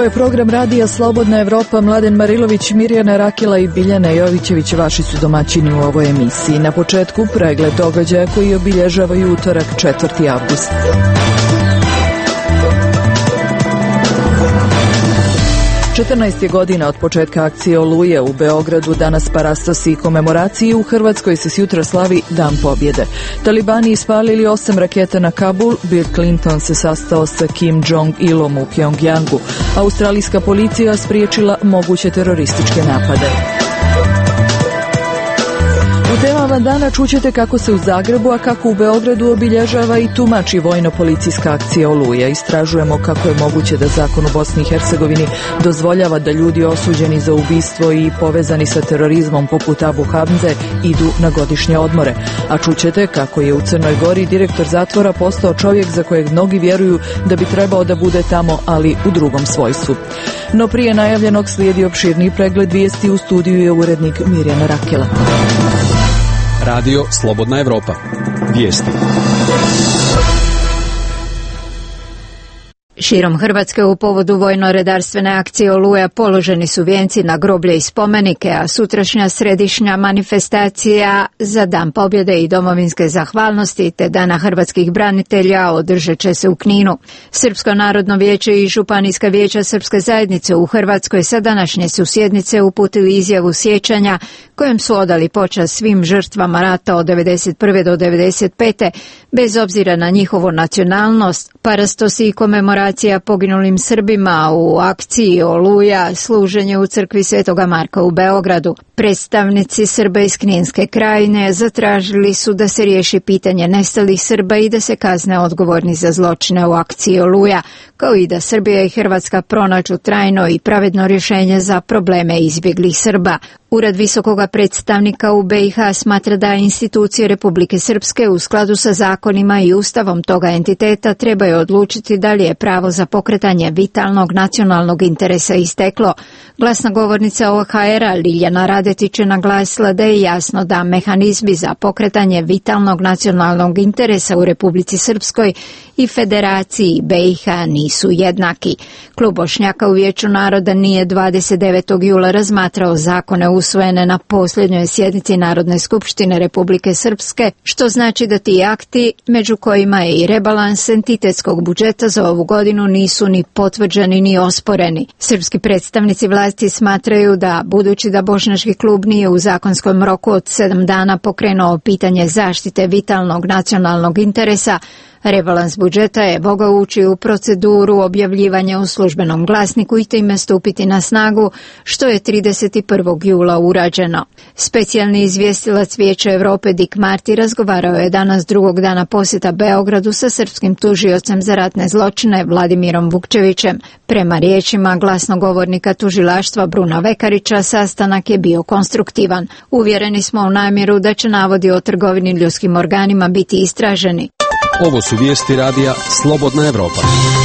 je program radija Slobodna Evropa. Mladen Marilović, Mirjana Rakela i Biljana Jovićević vaši su domaćini u ovoj emisiji. Na početku pregled događaja koji obilježavaju utorak 4. avgust. 14 godina od početka akcije Oluje u Beogradu, danas parastosi i komemoraciji. U Hrvatskoj se sjutra slavi Dan pobjede. Talibani ispalili 8 raketa na Kabul, Bill Clinton se sastao sa Kim Jong-ilom u Pjongjangu. Australijska policija spriječila moguće terorističke napade. U temama dana čućete kako se u Zagrebu, a kako u Beogradu obilježava i tumači vojno-policijska akcija Oluja. Istražujemo kako je moguće da zakon u Bosni i Hercegovini dozvoljava da ljudi osuđeni za ubistvo i povezani sa terorizmom poput Abu Hamze idu na godišnje odmore. A čućete kako je u Crnoj Gori direktor zatvora postao čovjek za kojeg mnogi vjeruju da bi trebao da bude tamo, ali u drugom svojstvu. No prije najavljenog slijedi opširniji pregled vijesti. U studiju je urednik Mirjana Rakela. Radio Slobodna Evropa. Vijesti. Širom Hrvatske u povodu vojno-redarstvene akcije Oluja položeni su vijenci na groblje i spomenike, a sutrašnja središnja manifestacija za Dan pobjede i domovinske zahvalnosti te Dana hrvatskih branitelja održat će se u Kninu. Srpsko narodno vijeće i Županijska vijeća Srpske zajednice u Hrvatskoj sa današnje su sjednice uputili izjavu sjećanja kojom su odali počast svim žrtvama rata od 1991. do 1995. bez obzira na njihovu nacionalnost. Parastosi i komemoracija poginulim Srbima u akciji Oluja, služenje u crkvi Svetoga Marka u Beogradu. Predstavnici Srba iz Kninske krajine zatražili su da se riješi pitanje nestalih Srba i da se kazne odgovorni za zločine u akciji Oluja, kao i da Srbija i Hrvatska pronađu trajno i pravedno rješenje za probleme izbjeglih Srba. Ured visokoga predstavnika u BiH smatra da institucije Republike Srpske u skladu sa zakonima i ustavom toga entiteta trebaju odlučiti da li je pravo za pokretanje vitalnog nacionalnog interesa isteklo. Glasnogovornica OHR-a Liljana Radetić je naglasila da je jasno da mehanizmi za pokretanje vitalnog nacionalnog interesa u Republici Srpskoj i Federaciji BiH nisu jednaki. Klub Bošnjaka u Vijeću naroda nije 29. jula razmatrao zakone usvojene na posljednjoj sjednici Narodne skupštine Republike Srpske, što znači da ti akti, među kojima je i rebalans entitetskog budžeta za ovu godinu, nisu ni potvrđeni ni osporeni. Srpski predstavnici vlasti smatraju da, budući da Bošnjački klub nije u zakonskom roku od 7 dana pokrenuo pitanje zaštite vitalnog nacionalnog interesa, rebalans budžeta je mogao ući u proceduru objavljivanja u službenom glasniku i time stupiti na snagu, što je 31. jula urađeno. Specijalni izvjestilac Vijeća Europe Dick Marty razgovarao je danas drugog dana posjeta Beogradu sa srpskim tužiocem za ratne zločine Vladimirom Vukčevićem. Prema riječima glasnogovornika tužilaštva Bruna Vekarića, sastanak je bio konstruktivan. Uvjereni smo u namjeru da će navodi o trgovini ljudskim organima biti istraženi. Ovo su vijesti radija Slobodna Evropa.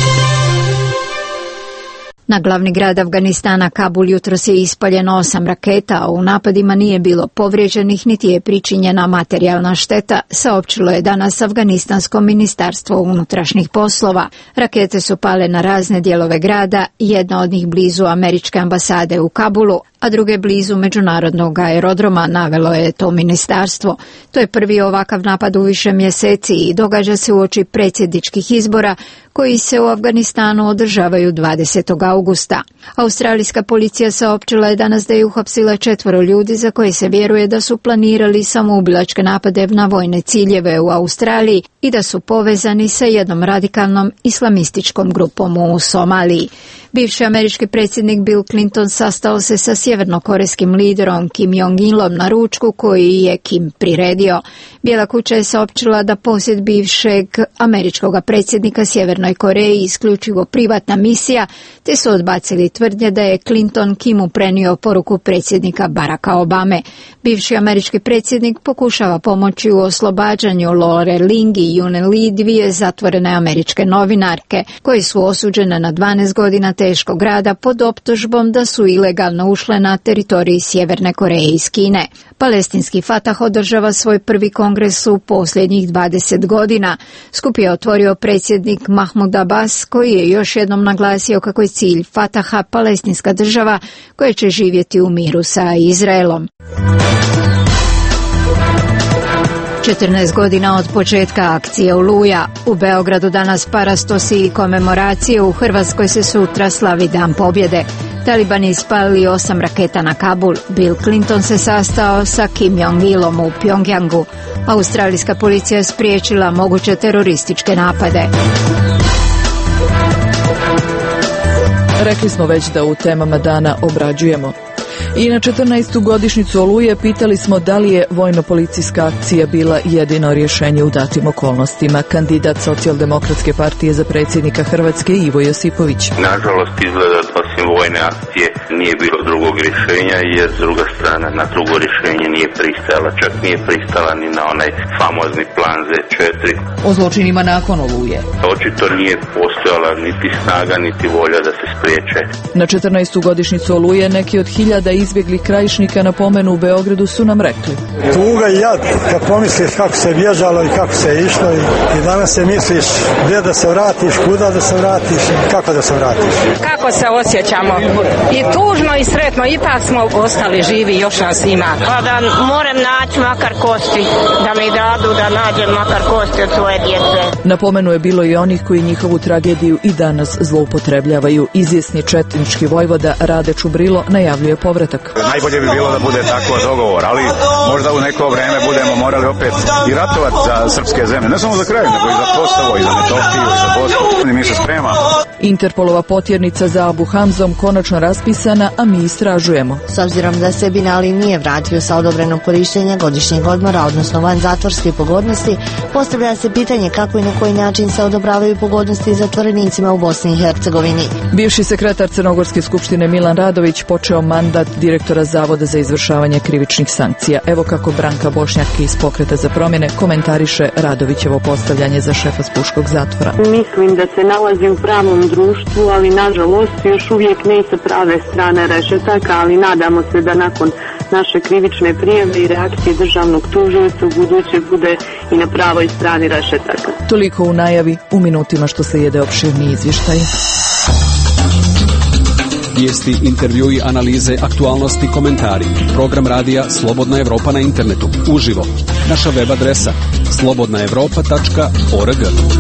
Na glavni grad Afganistana Kabul jutros je ispaljeno 8 raketa, a u napadima nije bilo povrijeđenih niti je pričinjena materijalna šteta, saopćilo je danas Afganistansko ministarstvo unutrašnjih poslova. Rakete su pale na razne dijelove grada, jedna od njih blizu američke ambasade u Kabulu, a druge blizu međunarodnog aerodroma, navelo je to ministarstvo. To je prvi ovakav napad u više mjeseci i događa se uoči predsjedničkih izbora koji se u Afganistanu održavaju 20. augusta. Australijska policija saopćila je danas da je uhapsila 4 ljudi za koje se vjeruje da su planirali samoubilačke napade na vojne ciljeve u Australiji i da su povezani sa jednom radikalnom islamističkom grupom u Somaliji. Bivši američki predsjednik Bill Clinton sastao se sa sjevernokorejskim liderom Kim Jong-ilom na ručku koji je Kim priredio. Bijela kuća je saopćila da posjet bivšeg američkog predsjednika Sjevernoj Koreji isključivo privatna misija, te su odbacili tvrdnje da je Clinton Kimu prenio poruku predsjednika Baracka Obame. Bivši američki predsjednik pokušava pomoći u oslobađanju Lore Ling i Yune Lee, 2 zatvorene američke novinarke, koje su osuđene na 12 godina teškog rada pod optužbom da su ilegalno ušle na teritoriji Sjeverne Koreje iz Kine. Palestinski Fatah održava svoj prvi kongres u posljednjih 20 godina. Skup je otvorio predsjednik Mahmud Abbas, koji je još jednom naglasio kako je cilj Fataha palestinska država koja će živjeti u miru sa Izraelom. 14 godina od početka akcije Oluja. U Beogradu danas parastosi i komemoracije, u Hrvatskoj se sutra slavi Dan pobjede. Talibani ispalili 8 raketa na Kabul. Bill Clinton se sastao sa Kim Jong-ilom u Pjongjangu. Australijska policija je spriječila moguće terorističke napade. Rekli smo već da u temama dana obrađujemo. I na 14. godišnjicu Oluje pitali smo da li je vojno-policijska akcija bila jedino rješenje u datim okolnostima. Kandidat Socijaldemokratske partije za predsjednika Hrvatske Ivo Josipović. Nažalost, izgleda da osim vojne akcije nije bilo drugog rješenja, jer s druga strana na drugo rješenje nije pristala. Čak nije pristala ni na onaj famozni plan Z4. O zločinima nakon Oluje. Očito nije postojala niti snaga, niti volja da se spriječe. Na 14. godišnjicu Oluje neki od hiljada izbjeglih krajišnika na pomenu u Beogradu su nam rekli. Tuga i jad, kad pomisliš kako se bježalo i kako se išlo i danas se misliš gdje da se vratiš, kuda da se vratiš i kako da se vratiš. Kako se osjećamo? I tužno i sretno, ipak smo ostali živi, još nas ima. Pa da moram naći makar kosti, da mi dadu da nađem makar kosti od svoje djece. Na pomenu je bilo i onih koji njihovu tragediju i danas zloupotrebljavaju. Izvjesni četnički vojvoda Rade Čubrilo najavljuje povratak. Najbolje bi bilo da bude tako dogovor, ali možda u neko vrijeme budemo morali opet i ratovati za srpske zemlje. Ne samo za kraj, nego i za Kosovo, i za Metohiju, i za Bosnu. Mi se spremamo. Interpolova potjernica za Abu Hamzom konačno raspisana, a mi istražujemo. S obzirom da se Bin Ali nije vratio sa odobrenog korištenja godišnjeg odmora, odnosno van zatvorske pogodnosti, postavlja se pitanje kako i na koji način se odobravaju pogodnosti zatvorenicima u Bosni i Hercegovini. Bivši sekretar Crnogorske skupštine Milan Radović počeo mandat direktora Zavoda za izvršavanje krivičnih sankcija. Evo kako Branka Bošnjak iz Pokreta za promjene komentariše Radovićevo postavljanje za šefa Spuškog zatvora. Mislim da se nalazi u pravom društvu, ali nažalost još uvijek ne sa prave strane rešetaka, ali nadamo se da nakon naše krivične prijave i reakcije državnog tužioca u buduće bude i na pravoj strani rešetaka. Toliko u najavi, u minutima što slijede opširni izvještaj. Vijesti, intervjui, analize, aktualnosti, komentari. Program radija Slobodna Evropa na internetu. Uživo. Naša web adresa slobodnaevropa.org.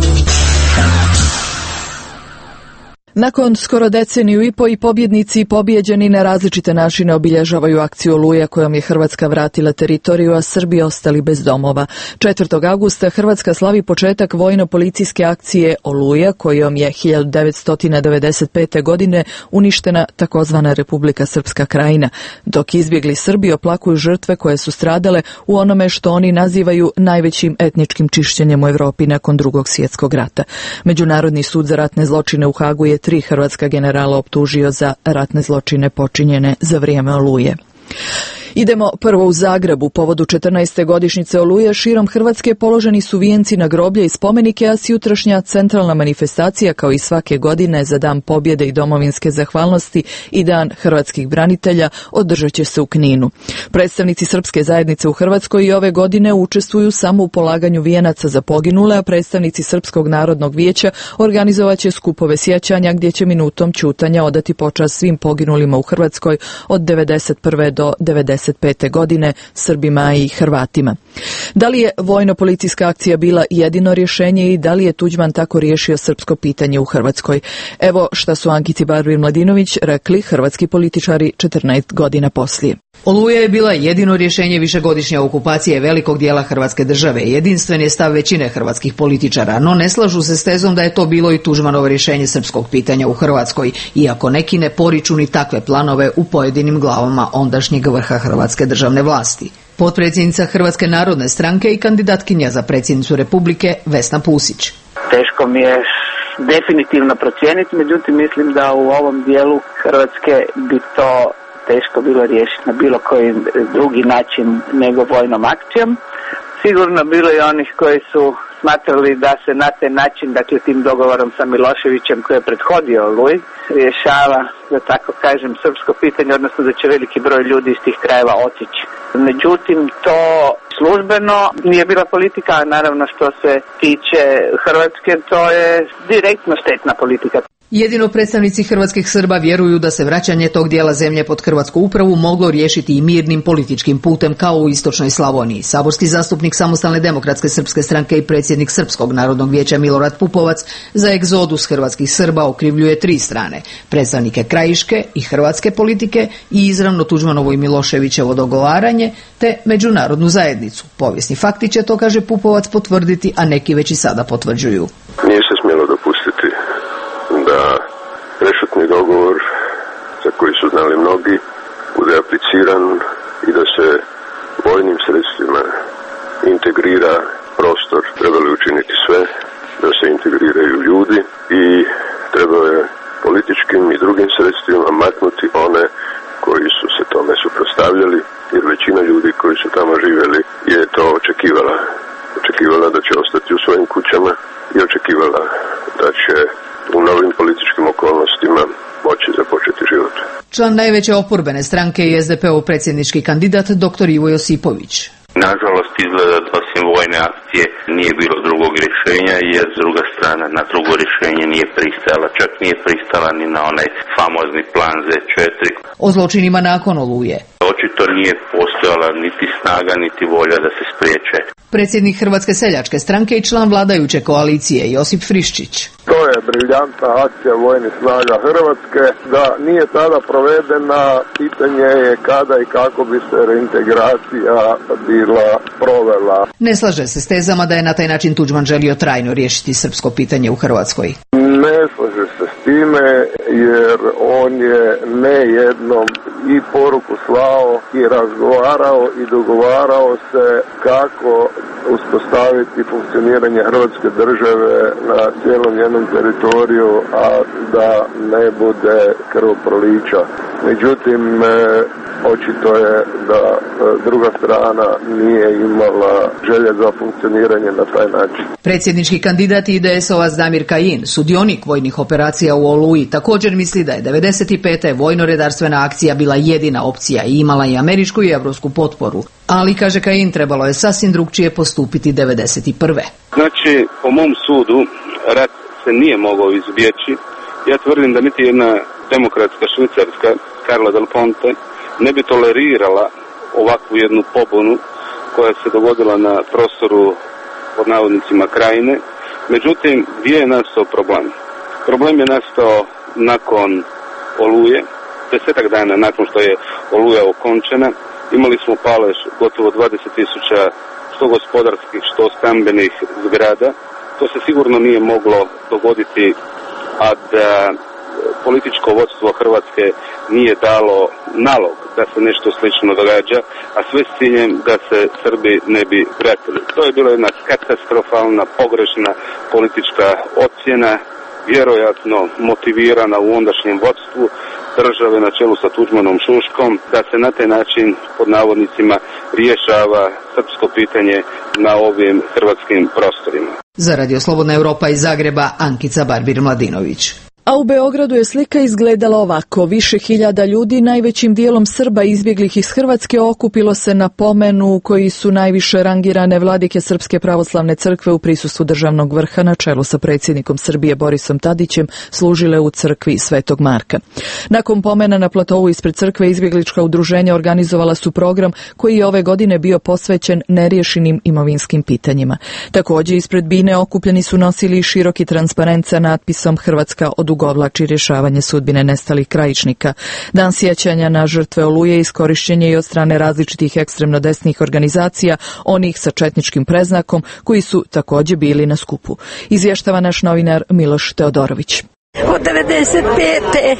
Nakon skoro deceniju i po i pobjednici i pobijeđeni na različite načine obilježavaju akciju Oluja kojom je Hrvatska vratila teritoriju, a Srbi ostali bez domova. 4. augusta Hrvatska slavi početak vojno-policijske akcije Oluja kojom je 1995. godine uništena takozvana Republika Srpska Krajina, dok izbjegli Srbi oplakuju žrtve koje su stradale u onome što oni nazivaju najvećim etničkim čišćenjem u Europi nakon Drugog svjetskog rata. Međunarodni sud za ratne zločine u Hagu je 3 hrvatska generala optužio za ratne zločine počinjene za vrijeme Oluje. Idemo prvo u Zagrebu. Povodu 14. godišnjice Oluje širom Hrvatske položeni su vijenci na groblje i spomenike, a jutrašnja centralna manifestacija kao i svake godine za Dan pobjede i domovinske zahvalnosti i Dan hrvatskih branitelja održat će se u Kninu. Predstavnici srpske zajednice u Hrvatskoj i ove godine učestvuju samo u polaganju vijenaca za poginule, a predstavnici Srpskog narodnog vijeća organizovat će skupove sjećanja gdje će minutom ćutanja odati počast svim poginulima u Hrvatskoj od 1991. do 1995. godine, Srbima i Hrvatima. Da li je vojno-policijska akcija bila jedino rješenje i da li je Tuđman tako riješio srpsko pitanje u Hrvatskoj? Evo šta su Ankici Barbir-Mladinović rekli hrvatski političari 14 godina poslije. Oluja je bila jedino rješenje višegodišnje okupacije velikog dijela Hrvatske države. Jedinstven je stav većine hrvatskih političara, no ne slažu se s tezom da je to bilo i Tuđmanovo rješenje srpskog pitanja u Hrvatskoj, iako neki ne poriču ni takve planove u pojedinim glavama ondašnjeg vrha hrvatske državne vlasti. Potpredsjednica Hrvatske narodne stranke i kandidatkinja za predsjednicu Republike Vesna Pusić. Teško mi je definitivno procijeniti, međutim mislim da u ovom dijelu Hrvatske bi to teško bilo riješiti na bilo koji drugi način nego vojnom akcijom. Sigurno bilo i onih koji su smatrali da se na taj način, dakle tim dogovorom sa Miloševićem koji je prethodio Oluji, rješava, da tako kažem, srpsko pitanje, odnosno da će veliki broj ljudi iz tih krajeva otići. Međutim, to službeno nije bila politika, a naravno što se tiče Hrvatske, to je direktno štetna politika. Jedino predstavnici hrvatskih Srba vjeruju da se vraćanje tog dijela zemlje pod hrvatsku upravu moglo riješiti i mirnim političkim putem kao u istočnoj Slavoniji. Saborski zastupnik Samostalne demokratske srpske stranke i predsjednik Srpskog narodnog vijeća Milorad Pupovac za egzodus hrvatskih Srba okrivljuje 3 strane: predstavnike krajiške i hrvatske politike i izravno Tuđmanovo i Miloševićevo dogovaranje, te međunarodnu zajednicu. Povijesni fakti će, to kaže Pupovac, potvrditi, a neki već i sada potvrđuju. Nije se smjelo dopustiti da prešutni dogovor, za koji su znali mnogi, bude apliciran i da se vojnim sredstvima integrira prostor. Trebali učiniti sve da se integriraju ljudi i trebalo je političkim i drugim sredstvima maknuti one koji su se tome suprotstavljali, jer većina ljudi koji su tamo živjeli je to očekivala. Očekivala da će ostati u svojim kućama i očekivala da će u novim političkim okolnostima moći započeti život. Član najveće oporbene stranke i SDP-ov predsjednički kandidat dr. Ivo Josipović. Nažalost, izgleda da osim vojne akcije nije bilo drugog rješenja, jer s druga strana na drugo rješenje nije pristala. Čak nije pristala ni na onaj famozni plan Z4. O zločinima nakon Oluje. Očito nije postojala niti snaga, niti volja da se spriječe. Predsjednik Hrvatske seljačke stranke i član vladajuće koalicije Josip Friščić. To je briljantna akcija vojnih snaga Hrvatske. Da nije tada provedena, pitanje je kada i kako bi se reintegracija bila provela. Ne slaže se s tezama da je na taj način Tuđman želio trajno riješiti srpsko pitanje u Hrvatskoj. Ne slaže se s time, jer on je ne jednom i poruku slao i razgovarao i dogovarao se kako uspostaviti funkcioniranje Hrvatske države na cijelom njenom teritoriju, a da ne bude krvoprolića. Međutim, očito je da druga strana nije imala želje za funkcioniranje na taj način. Predsjednički kandidat IDS-ovac Damir Kajin, sudionik vojnih operacija u Oluji, također misli da je 95. vojno-redarstvena akcija bila jedina opcija i imala i američku i evropsku potporu. Ali, kaže Kajin, trebalo je sasvim drugčije postupiti 91. Znači, po mom sudu, rat se nije mogao izbjeći. Ja tvrdim da niti jedna demokratska Švicarska, Carla Del Ponte, ne bi tolerirala ovakvu jednu pobunu koja se dogodila na prostoru, pod navodnicima, Krajine. Međutim, gdje je nastao problem? Problem je nastao nakon Oluje, 10 dana nakon što je Oluja okončena. Imali smo palež gotovo 20.000 što gospodarskih, što stambenih zgrada. To se sigurno nije moglo dogoditi, a da političko vodstvo Hrvatske nije dalo nalog da se nešto slično događa, a sve s ciljem da se Srbi ne bi vratili. To je bila jedna katastrofalna, pogrešna politička ocjena, vjerojatno motivirana u ondašnjem vodstvu države na čelu sa Tuđmanom Šuškom, da se na taj način, pod navodnicima, rješava srpsko pitanje na ovim hrvatskim prostorima. Za Radio Slobodna Europa iz Zagreba, Ankica Barbir-Mladinović. A u Beogradu je slika izgledala ovako. Više hiljada ljudi, najvećim dijelom Srba izbjeglih iz Hrvatske, okupilo se na pomenu koji su najviše rangirane vladike Srpske pravoslavne crkve u prisustvu državnog vrha na čelu sa predsjednikom Srbije Borisom Tadićem služile u crkvi Svetog Marka. Nakon pomena na platovu ispred crkve izbjeglička udruženja organizovala su program koji je ove godine bio posvećen neriješenim imovinskim pitanjima. Također ispred bine okupljeni su nosili široki transparent sa natpisom Hrvatska odugovlači rješavanje sudbine nestalih krajišnika. Dan sjećanja na žrtve Oluje iskorišćen je i od strane različitih ekstremno desnih organizacija, onih sa četničkim preznakom, koji su također bili na skupu. Izvještava naš novinar Miloš Teodorović. Od 95.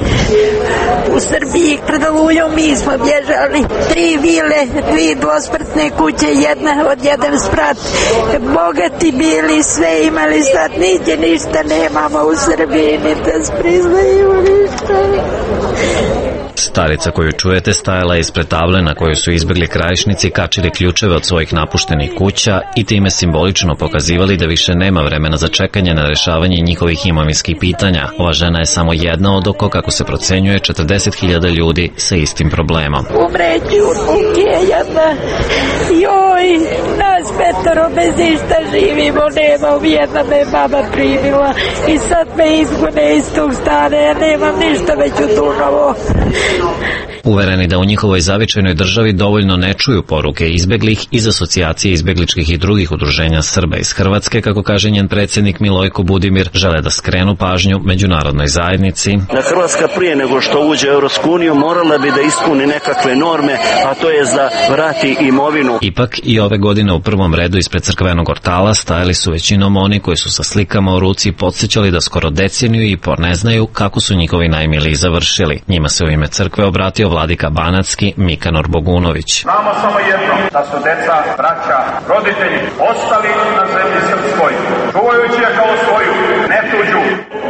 u Srbiji pred Olujom mi smo bježali 3 vile, 2 dvosprtne kuće, jedan sprat. Bogati bili, sve imali, sad nigdje ništa nemamo u Srbiji, ni da priznaju ništa. Starica koju čujete stajala ispred table na kojoj su izbjegli Krajišnici kačili ključeve od svojih napuštenih kuća i time simbolično pokazivali da više nema vremena za čekanje na rešavanje njihovih imovinskih pitanja. Ova žena je samo jedna od oko, kako se procenjuje, 40.000 ljudi sa istim problemom. Umreći u ruke jedna. Joj, nas 5 bez ništa živimo, nemam, jedna me mama primila i sad me izgone iz tog stana, ja nemam ništa već u Dunovo. Uvereni da u njihovoj zavičajnoj državi dovoljno ne čuju poruke izbeglih iz asocijacije izbegličkih i drugih udruženja Srba iz Hrvatske, kako kaže njen predsjednik Milojko Budimir, žele da skrenu pažnju međunarodnoj zajednici. Da Hrvatska prije nego što uđe u Europsku uniju morala bi da ispuni nekakve norme, a to je da vrati imovinu. Ipak i ove godine u prvom redu ispred crkvenog ortala stajali su većinom oni koji su sa slikama u ruci podsjećali da skoro deceniju i po ne znaju kako su njihovi najmiliji završili. Njima se u ime crkve obratio vladika banatski Mikanor Bogunović. Znamo samo jedno, da su deca, braća, roditelji ostali na zemlji srpskoj, čuvajući je kao svoju, ne tuđu.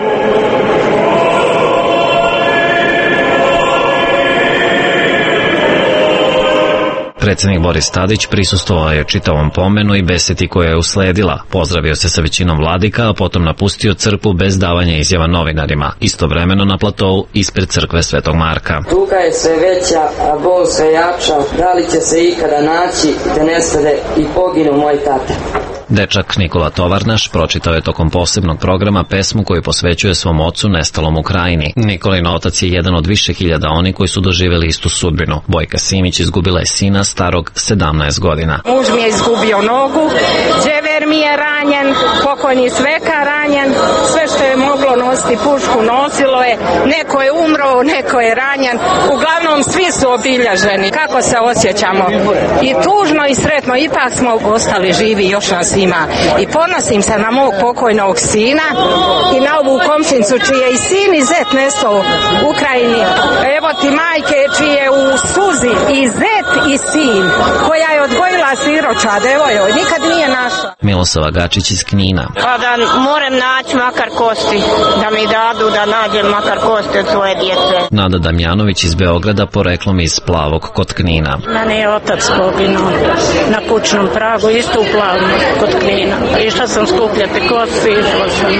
Predsjednik Boris Tadić prisustvovao je čitavom pomenu i besedi koja je usledila. Pozdravio se sa većinom vladika, a potom napustio crkvu bez davanja izjava novinarima. Istovremeno na platovu ispred crkve Svetog Marka. Tuga je sve veća, a bol sve jača. Da li će se ikada naći da nestade i poginu moj tata? Dečak Nikola Tovarnaš pročitao je tokom posebnog programa pesmu koju posvećuje svom ocu nestalom u Krajini. Nikolin otac je jedan od više hiljada oni koji su doživjeli istu sudbinu. Bojka Simić izgubila je sina starog 17 godina. Muž mi je izgubio nogu, džever mi je ranjen, pokojni Sveka ranjen, sve što je moglo nositi pušku nosilo je, neko je umro, neko je ranjen, uglavnom svi su obilježeni. Kako se osjećamo? I tužno i sretno, ipak smo ostali živi, još nas ima. I ponosim se na mog pokojnog sina i na ovu komšinicu čiji je i sin i zet nestao u Ukrajini. Evo ti majke čije u suzi i zet i sin, koja je odgojila siročad, evo joj, nikad nije našla. Milosava Gačić iz Knina. Pa da moram naći makar kosti, da mi dadu da nađem makar kosti od svoje djece. Nada Damjanović iz Beograda, poreklom iz Plavog kod Knina. Mene je otac poginuo na kućnom pragu, isto u Plavom kod Knina. Išla sam skupljati kosti, išla sam.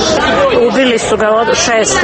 Ubili su ga od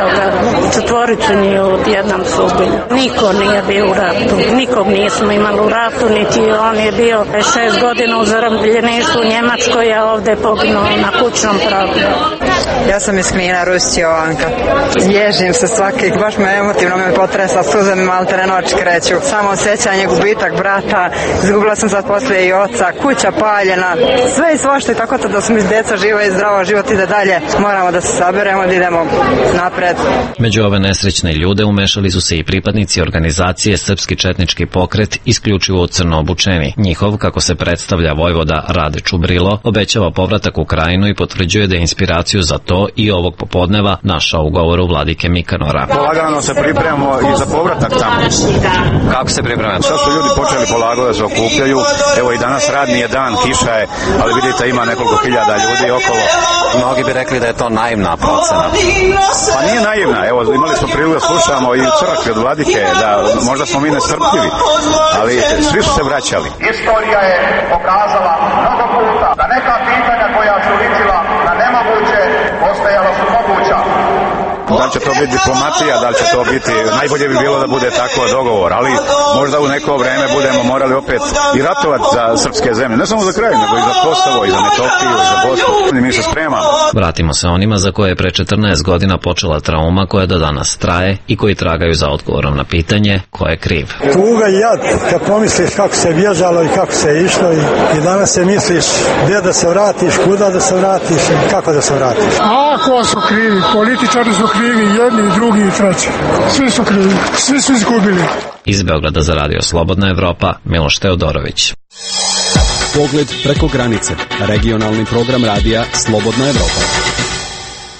6. Četvoricu nije odjednom su ubili. Niko nije bio u ratu. Nikog nismo imali u ratu, niti on je bio 6 godina u zarobljeništvu u Njemačkoj, a ovde je poginuo na kućnom pragu. Ja sam iz Knina, Rusić Jovanka. Ježim se svaki, baš me emotivno me potresa, suze mi malo trenoč kreću. Samo osjećanje, gubitak brata, izgubila sam sad poslije i oca, kuća paljena, sve i svašta i tako to da su mi djeca živa i zdrava, život ide dalje. Moramo da se saberemo, da idemo napred. Među ove nesrećne ljude umešali su se i pripadnici organizacije Srpski četnički pokret, isključivo crno obučeni. Njihov, kako se predstavlja vojvoda Rade Čubrilo, obećava povratak u Krajinu i potvrđuje da je inspiraciju za to i ovog popodneva našao u govoru vladike Mikanora. Polagano se pripremamo i za povratak tamo. Kako se pripremamo? Sad su ljudi počeli polagano da se okupljaju. Evo i danas radni je dan, kiša je, ali vidite ima nekoliko hiljada ljudi okolo. Mnogi bi rekli da je to naivna procena. Pa nije naivna. Evo imali smo priliku da slušamo i u crkvi od vladike, da možda smo mi nestrpljivi, ali svi su se vraćali. Istorija je pokazala mnogo puta da neka pitanja koja su ličila na nemoguće postajala su moguća. Da li će to biti diplomatija, da li će to biti, najbolje bi bilo da bude tako dogovor, ali možda u neko vreme budemo morali opet i ratovati za srpske zemlje, ne samo za kraj, nego i za Kosovo, i za Metohiju, i za Bosnu. Mi se spremamo. Vratimo se onima za koje je pre 14 godina počela trauma koja do danas traje i koji tragaju za odgovorom na pitanje ko je kriv. Tuga i jad, kad pomisliš kako se bježalo i kako se išlo i danas se misliš gdje da se vratiš, kuda da se vratiš i kako da se vratiš. A ko su krivi? Političari su krivi, jedni, drugi i treći. Svi su krivi, svi su izgubili. Iz Beograda za Radio Slobodna Evropa, Miloš Teodorović. Pogled preko granice, regionalni program radija Slobodna Evropa.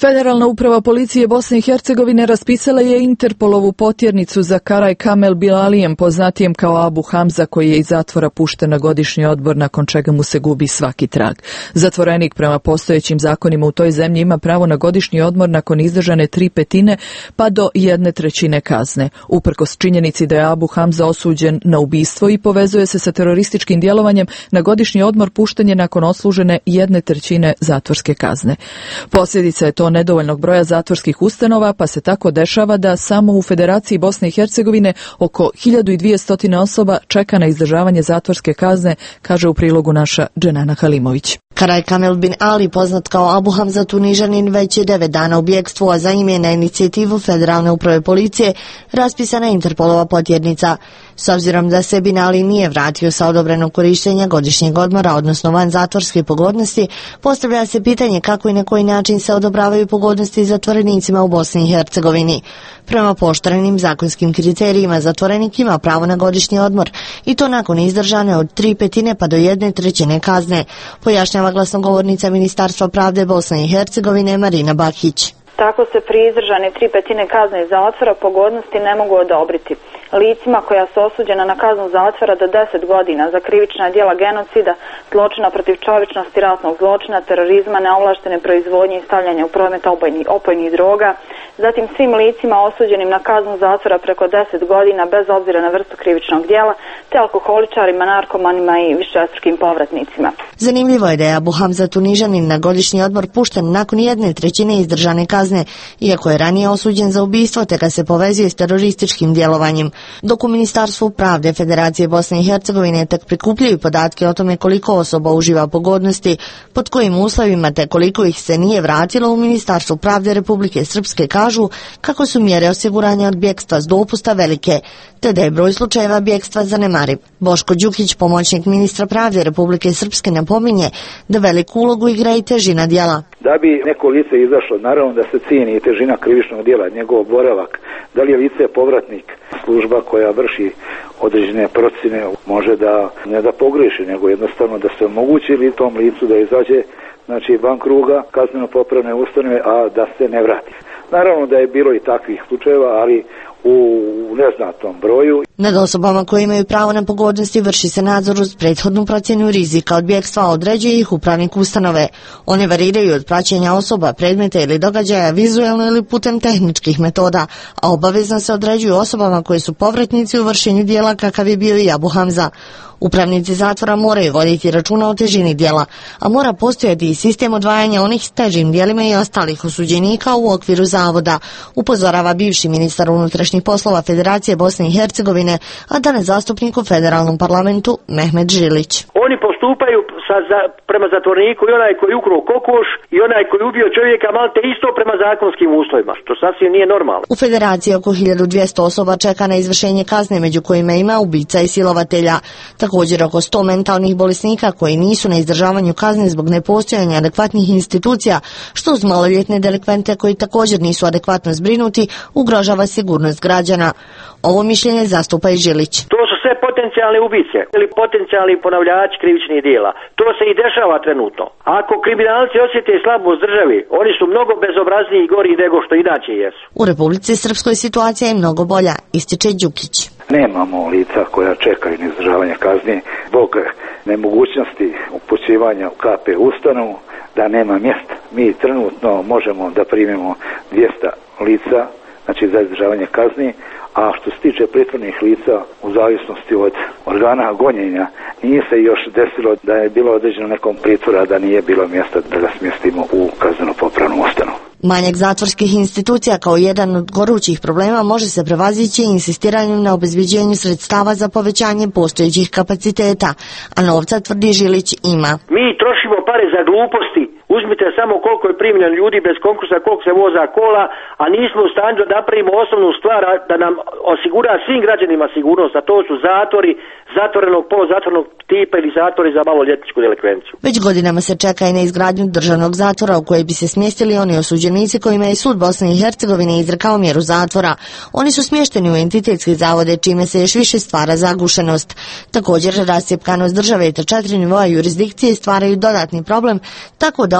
Federalna uprava policije Bosne i Hercegovine raspisala je Interpolovu potjernicu za Karaj Kamel Bilalijem, poznatijem kao Abu Hamza, koji je iz zatvora pušten na godišnji odmor, nakon čega mu se gubi svaki trag. Zatvorenik prema postojećim zakonima u toj zemlji ima pravo na godišnji odmor nakon izdržane 3/5 pa do 1/3 kazne. Uprkos činjenici da je Abu Hamza osuđen na ubistvo i povezuje se sa terorističkim djelovanjem, na godišnji odmor pušten je nakon odslužene 1/3 zatvorske kazne. Posljedica je to nedovoljnog broja zatvorskih ustanova, pa se tako dešava da samo u Federaciji Bosne i Hercegovine oko 1200 osoba čeka na izdržavanje zatvorske kazne, kaže u prilogu naša Dženana Halimović. Karaj Kamel bin Ali, poznat kao Abu Hamza Tunižanin, već je 9 dana u bjegstvu, a za ime na inicijativu Federalne uprave policije raspisana Interpolova potjernica. S obzirom da se bin Ali nije vratio sa odobrenog korištenja godišnjeg odmora, odnosno van zatvorske pogodnosti, postavlja se pitanje kako i na koji način se odobravaju pogodnosti zatvorenicima u Bosni i Hercegovini. Prema pooštrenim zakonskim kriterijima, zatvorenik ima pravo na godišnji odmor i to nakon izdržane od 3/5 pa do 1/3 kazne, pojašnjava glasnogovornica Ministarstva pravde Bosne i Hercegovine Marina Bakić. Tako se pri izdržane 3/5 kazne zatvora pogodnosti ne mogu odobriti licima koja su osuđena na kaznu zatvora do 10 godina za krivična djela genocida, zločina protiv čovječnosti, ratnog zločina, terorizma, neovlaštene proizvodnje i stavljanja u promet opojnih droga, zatim svim licima osuđenim na kaznu zatvora preko 10 godina bez obzira na vrstu krivičnog djela, te alkoholičarima, narkomanima i višestrukim povratnicima. Zanimljivo je da je Abu Hamza Tunižanin na godišnji odmor pušten nakon 1/3 izdržane kazne, iako je ranije osuđen za ubistvo te ga se povezuje s terorističkim djelovanjem. Dok u Ministarstvu pravde Federacije Bosne i Hercegovine tek prikupljaju podatke o tome koliko osoba uživa pogodnosti, pod kojim uslovima te koliko ih se nije vratilo, u Ministarstvu pravde Republike Srpske kažu kako su mjere osiguranja od bjegstva s dopusta velike, te da je broj slučajeva bjegstva zanemariv. Boško Đukić, pomoćnik ministra pravde Republike Srpske, napominje da veliku ulogu igra i težina djela. Da bi neko lice izašlo, naravno da se cijeni i težina krivičnog djela, njegov boravak, da li je lice povratnik, služba koja vrši određene procjene može da ne da pogreši, nego jednostavno da se omogući tom licu da izađe van kruga kazneno-popravne ustanove, a da se ne vrati. Naravno da je bilo i takvih slučajeva, ali u neznatom broju. Nad osobama koje imaju pravo na pogodnosti vrši se nadzor uz prethodnu procjenu rizika od bjegstva, određuje ih upravnik ustanove. One variraju od praćenja osoba, predmeta ili događaja vizualno ili putem tehničkih metoda, a obavezno se određuju osobama koje su povratnici u vršenju djela kakav je bio i Abu Hamza. Upravnici zatvora moraju voditi računa o težini djela, a mora postojati i sistem odvajanja onih s težim djelima i ostalih osuđenika u okviru zavoda, upozorava bivši ministar unutrašnjih poslova Federacije Bosne i Hercegovine, a danas zastupnik u federalnom parlamentu Mehmet Žilić. Oni postupaju prema zatvorniku i onaj koji ukrao kokoš i onaj koji ubio čovjeka malte isto prema zakonskim uslovima, što sasvim nije normalno. U Federaciji oko 1200 osoba čeka na izvršenje kazne, među kojima ima ubica i silovatelja. Također oko 100 mentalnih bolesnika koji nisu na izdržavanju kazne zbog nepostojanja adekvatnih institucija, što uz maloljetne delikvente koji također nisu adekvatno zbrinuti ugrožava sigurnost građana. Ovo mišljenje zastupa i Žilić. To su sve potencijalne ubice ili potencijalni ponavljači krivičnih djela. To se i dešava trenutno. Ako kriminalci osjete slabost državi, oni su mnogo bezobrazniji i gori nego što inače jesu. U Republici Srpskoj situacija je mnogo bolja, ističe Đukić. Nemamo lica koja čekaju na izdržavanje kazne zbog nemogućnosti upućivanja u KP ustanovu, da nema mjesta. Mi trenutno možemo da primimo 200 lica, za izdržavanje kazne, a što se tiče pritvornih lica, u zavisnosti od organa gonjenja, nije se još desilo da je bilo određeno nekom pritvora da nije bilo mjesta da ga smjestimo u kazneno-popravnu ustanovu. Manjak zatvorskih institucija kao jedan od gorućih problema može se prevazići insistiranjem na obezbeđenju sredstava za povećanje postojećih kapaciteta, a novca, tvrdi Žilić, ima. Mi trošimo pare za gluposti. Uzmite samo koliko je primljeno ljudi bez konkursa, koliko se voza kola, a nismo u stanju da napravimo osnovnu stvar da nam osigura svim građanima sigurnost, a to su zatvori, zatvorenog, poluzatvornog tipa ili zatvori za maloljetničku delikvenciju. Već godinama se čeka i na izgradnju državnog zatvora u koji bi se smjestili oni osuđenici kojima je sud Bosne i Hercegovine izrekao mjeru zatvora. Oni su smješteni u entitetske zavode, čime se još više stvara zagušenost. Također, rascjepkanost države te 4 nivoa jurisdikcije stvaraju dodatni problem, tako da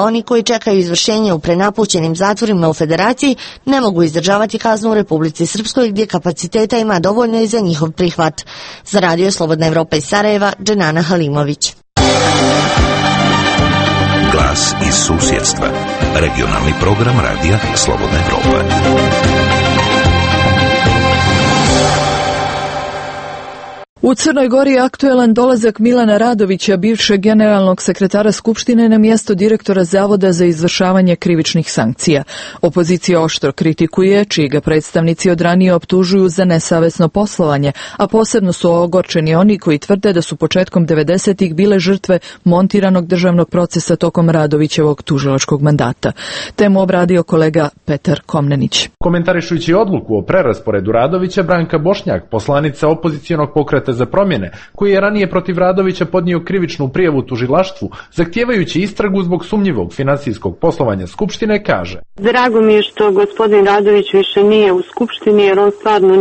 oni koji čekaju izvršenje u prenapućenim zatvorima u Federaciji ne mogu izdržavati kaznu u Republici Srpskoj gdje kapaciteta ima dovoljno i za njihov prihvat. Za Radio Slobodna Evropa iz Sarajeva, Dženana Halimović. Glas iz susjedstva. Regionalni program Radija Slobodna Evropa. U Crnoj Gori je aktuelan dolazak Milana Radovića, bivšeg generalnog sekretara Skupštine, na mjesto direktora Zavoda za izvršavanje krivičnih sankcija. Opozicija oštro kritikuje, čiji ga predstavnici od ranije optužuju za nesavesno poslovanje, a posebno su ogorčeni oni koji tvrde da su početkom 90-ih bile žrtve montiranog državnog procesa tokom Radovićevog tužilačkog mandata. Temu obradio kolega Petar Komnenić. Komentarišujući odluku o prerasporedu Radovića, Branka Bošnjak, poslanica opozicijonog pokreta za promjene, koji je ranije protiv Radovića podnio krivičnu prijavu tužilaštvu, zahtijevajući istragu zbog sumnjivog finansijskog poslovanja Skupštine, kaže: Drago mi je što gospodin Radović više nije u Skupštini, jer on stvarno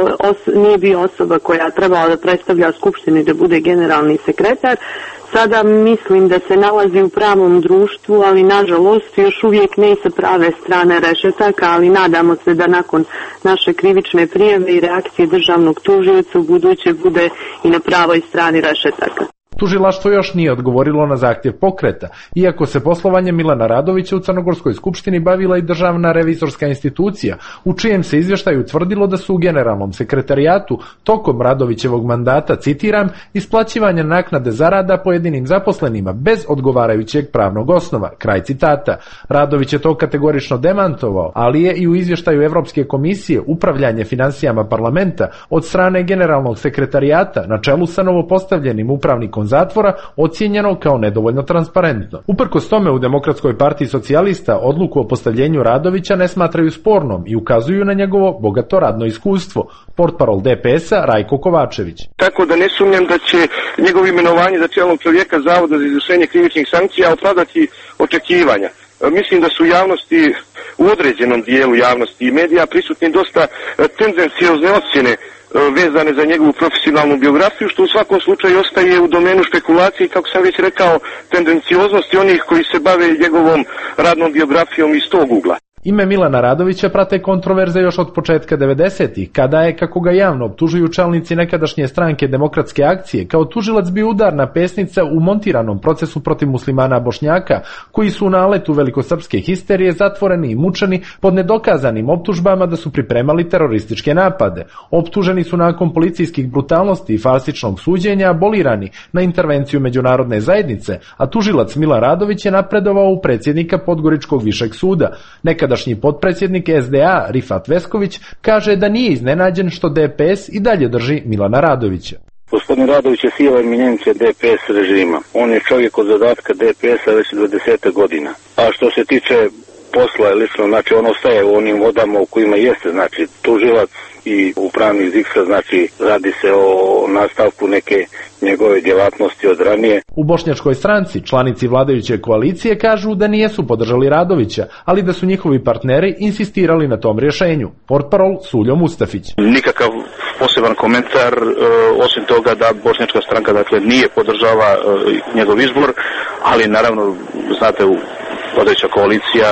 nije bio osoba koja trebala da predstavlja Skupštinu i da bude generalni sekretar. Sada mislim da se nalazi u pravom društvu, ali nažalost još uvijek ne sa prave strane rešetaka, ali nadamo se da nakon naše krivične prijave i reakcije državnog tužioca u buduće bude i na pravoj strani rešetaka. Tužilaštvo još nije odgovorilo na zahtjev pokreta, iako se poslovanje Milana Radovića u Crnogorskoj skupštini bavila i državna revizorska institucija, u čijem se izvještaju utvrdilo da su u generalnom sekretarijatu tokom Radovićevog mandata, citiram, isplaćivanje naknade zarada pojedinim zaposlenima bez odgovarajućeg pravnog osnova, kraj citata. Radović je to kategorično demantovao, ali je i u izvještaju Evropske komisije upravljanje financijama parlamenta od strane generalnog sekretarijata na čelu sa novopostavljenim upravnikom zatvora ocijenjeno kao nedovoljno transparentno. Uprkos tome, u Demokratskoj partiji socijalista odluku o postavljenju Radovića ne smatraju spornom i ukazuju na njegovo bogato radno iskustvo. Portparol DPS-a Rajko Kovačević. Tako da ne sumnjam da će njegovo imenovanje za čelnog čovjeka Zavoda za izvršenje krivičnih sankcija opravdati očekivanja. Mislim da su javnosti, u određenom dijelu javnosti i medija, prisutni dosta tendenciozne ocjene vezane za njegovu profesionalnu biografiju, što u svakom slučaju ostaje u domenu špekulacije i, kako sam već rekao, tendencioznosti onih koji se bave njegovom radnom biografijom iz tog ugla. Ime Milana Radovića prate kontroverze još od početka 90-ih, kada je, kako ga javno optužuju čelnici nekadašnje stranke Demokratske akcije, kao tužilac bio udarna pesnica u montiranom procesu protiv muslimana Bošnjaka, koji su u naletu velikosrpske histerije zatvoreni i mučeni pod nedokazanim optužbama da su pripremali terorističke napade. Optuženi su nakon policijskih brutalnosti i farsičnog suđenja abolirani na intervenciju međunarodne zajednice, a tužilac Milan Radović je napredovao u predsjednika Podgoričkog višeg suda. Nekadašnji potpredsjednik SDA Rifat Vesković kaže da nije iznenađen što DPS i dalje drži Milana Radovića. Gospodin Radović je siva eminencija DPS režima. On je čovjek od zadatka DPS-a već 20 godina. A što se tiče posla, lično, znači on ostaje u onim vodama u kojima jeste, znači tužilac i upravnik ZIKS-a, znači radi se o nastavku neke njegove djelatnosti od ranije. U Bošnjačkoj stranci članici vladajuće koalicije kažu da nijesu podržali Radovića, ali da su njihovi partneri insistirali na tom rješenju. Portparol Suljo Mustafić. Nikakav poseban komentar, osim toga da Bošnjačka stranka dakle nije podržava njegov izbor, ali naravno, znate, vladajuća koalicija,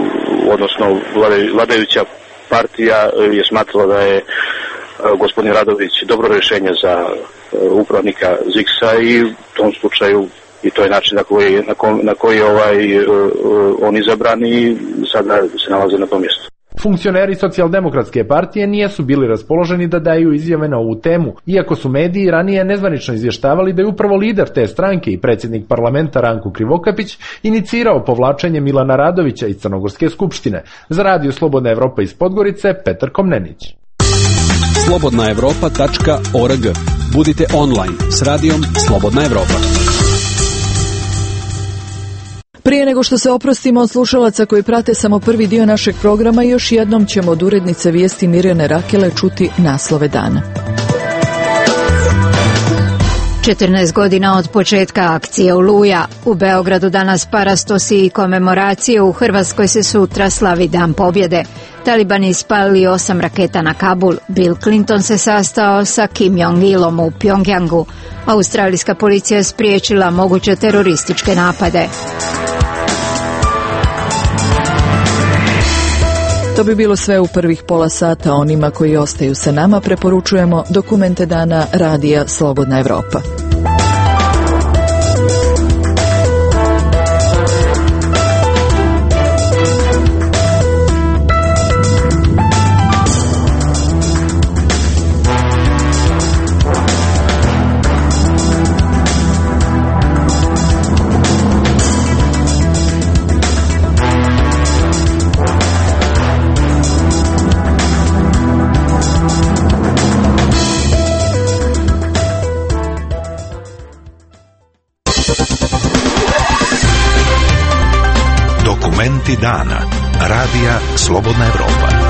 odnosno vladajuća partija je smatrala da je gospodin Radović dobro rješenje za upravnika ZIKS-a i u tom slučaju i to je način na koji je on izabran i sada se nalazi na tom mjestu. Funkcioneri Socijaldemokratske partije nijesu bili raspoloženi da daju izjave na ovu temu, iako su mediji ranije nezvanično izvještavali da je upravo lider te stranke i predsjednik parlamenta Ranko Krivokapić inicirao povlačenje Milana Radovića iz Crnogorske skupštine. Za Radio Slobodna Evropa iz Podgorice, Petar Komnenić. slobodnaevropa.org. Budite online s radijom Slobodna Evropa. Prije nego što se oprostimo od slušalaca koji prate samo prvi dio našeg programa, još jednom ćemo od urednice vijesti Mirjane Rakele čuti naslove dana. 14 godina od početka akcije Oluja. U Beogradu danas parastosi i komemoracije, u Hrvatskoj se sutra slavi Dan pobjede. Talibani ispalili 8 raketa na Kabul. Bill Clinton se sastao sa Kim Jong-ilom u Pjongjangu. Australijska policija je spriječila moguće terorističke napade. To bi bilo sve u prvih pola sata. Onima koji ostaju sa nama preporučujemo dokumente dana radija Slobodna Evropa. Dokumenti dana. Radija Slobodna Evropa.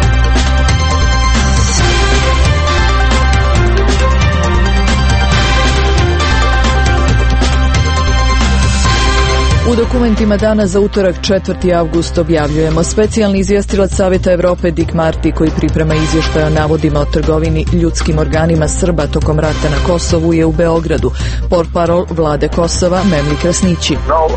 U dokumentima dana za utorak 4. avgust objavljujemo: specijalni izvjestilac Savjeta Evrope Dick Marty, koji priprema izvještaj o navodima o trgovini ljudskim organima Srba tokom rata na Kosovu, je u Beogradu. Portparol vlade Kosova Memli Krasnići.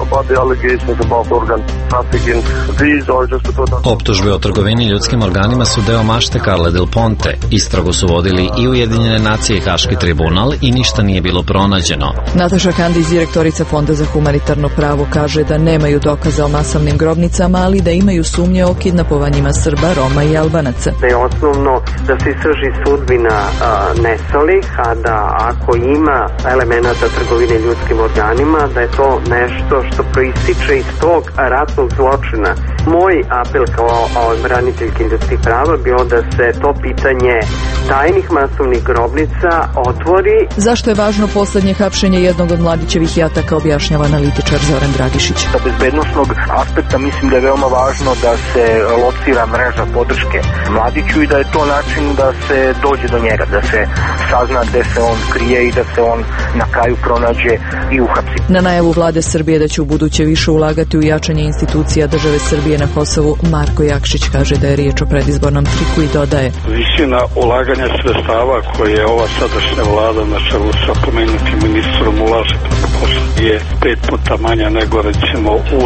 Optužbe o trgovini ljudskim organima su deo mašte Carle Del Ponte. Istragu su vodili i Ujedinjene nacije i Haški tribunal i ništa nije bilo pronađeno. Nataša Kandić, direktorica Fonda za humanitarno pravo, kaže da nemaju dokaza o masovnim grobnicama, ali da imaju sumnje o kidnapovanjima Srba, Roma i Albanaca. Da je osnovno da se istraži sudbina nestalih, a da ako ima elemenata trgovine ljudskim organima, da je to nešto što proističe iz tog ratnog zločina. Moj apel kao braniteljke ljudskih prava bio da se to pitanje tajnih masovnih grobnica otvori. Zašto je važno poslednje hapšenje jednog od Mladićevih jataka, objašnjava analitičar Zoran Dragišić. Sa bezbednosnog aspekta mislim da je veoma važno da se locira mreža podrške Mladiću i da je to način da se dođe do njega, da se sazna gde se on krije i da se on na kraju pronađe i uhapsi. Na najavu vlade Srbije da će u buduće više ulagati u jačanje institucija države Srbije na Kosovu, Marko Jakšić kaže da je riječ o predizbornom triku i dodaje: visina ulaganja sredstava koje je ova sadašnja vlada na čelu sa pomenutim ministrom ulaže prema Kosovu je 5 puta manja nego recimo u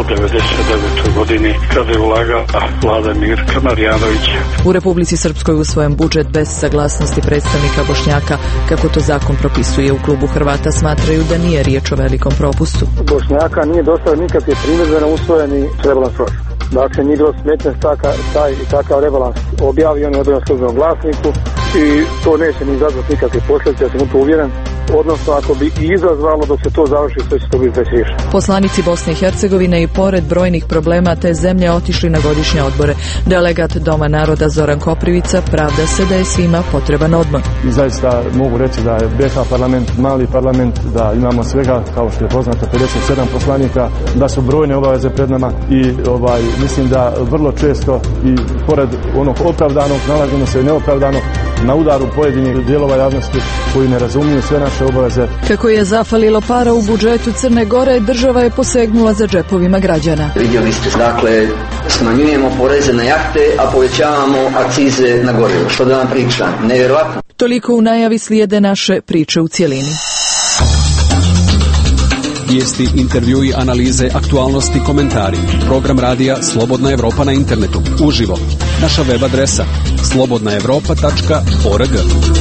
99. godini kada je ulagala vlada Mirka Marjanovića. U Republici Srpskoj usvojen budžet bez saglasnosti predstavnika Bošnjaka, kako to zakon propisuje. U klubu Hrvata smatraju da nije riječ o velikom propustu. Bošnjaka nije dostavio nikakve primjedbe na usvojeni rebalans proračuna. Dakle, nije bilo smetnje taj i takav rebalans objavljen u Odbornom službenom glasniku i to neće ni izazvati nikakve posljedice, ja sam u to uvjeren. Odnosno, ako bi i izazvalo dok se to završi, sve će to biti već riješeno. Poslanici Bosne i Hercegovine i pored brojnih problema te zemlje otišli na godišnje odmore. Delegat Doma naroda Zoran Koprivica pravda se da je svima potreban odmor. I zaista mogu reći da je BiH parlament mali parlament, da imamo svega, kao što je poznato, 57 poslanika, da su brojne obaveze pred nama i mislim da vrlo često i pored onog opravdanog nalazimo se neopravdano na udaru pojedinih dijelova javnosti koji ne razumiju sve naše obaveze. Kako je zafalilo para u budžetu Crne Gore, država je posegnula za džepovima građana. Vidjeli ste, dakle, smanjujemo poreze na jahte, a povećavamo akcize na gorivo. Što da vam pričam? Nevjerovatno. Toliko u najavi, slijede naše priče u cjelini. Vijesti, intervjui, analize, aktualnosti, komentari. Program radija Slobodna Evropa na internetu. Uživo. Naša web adresa slobodnaevropa.org.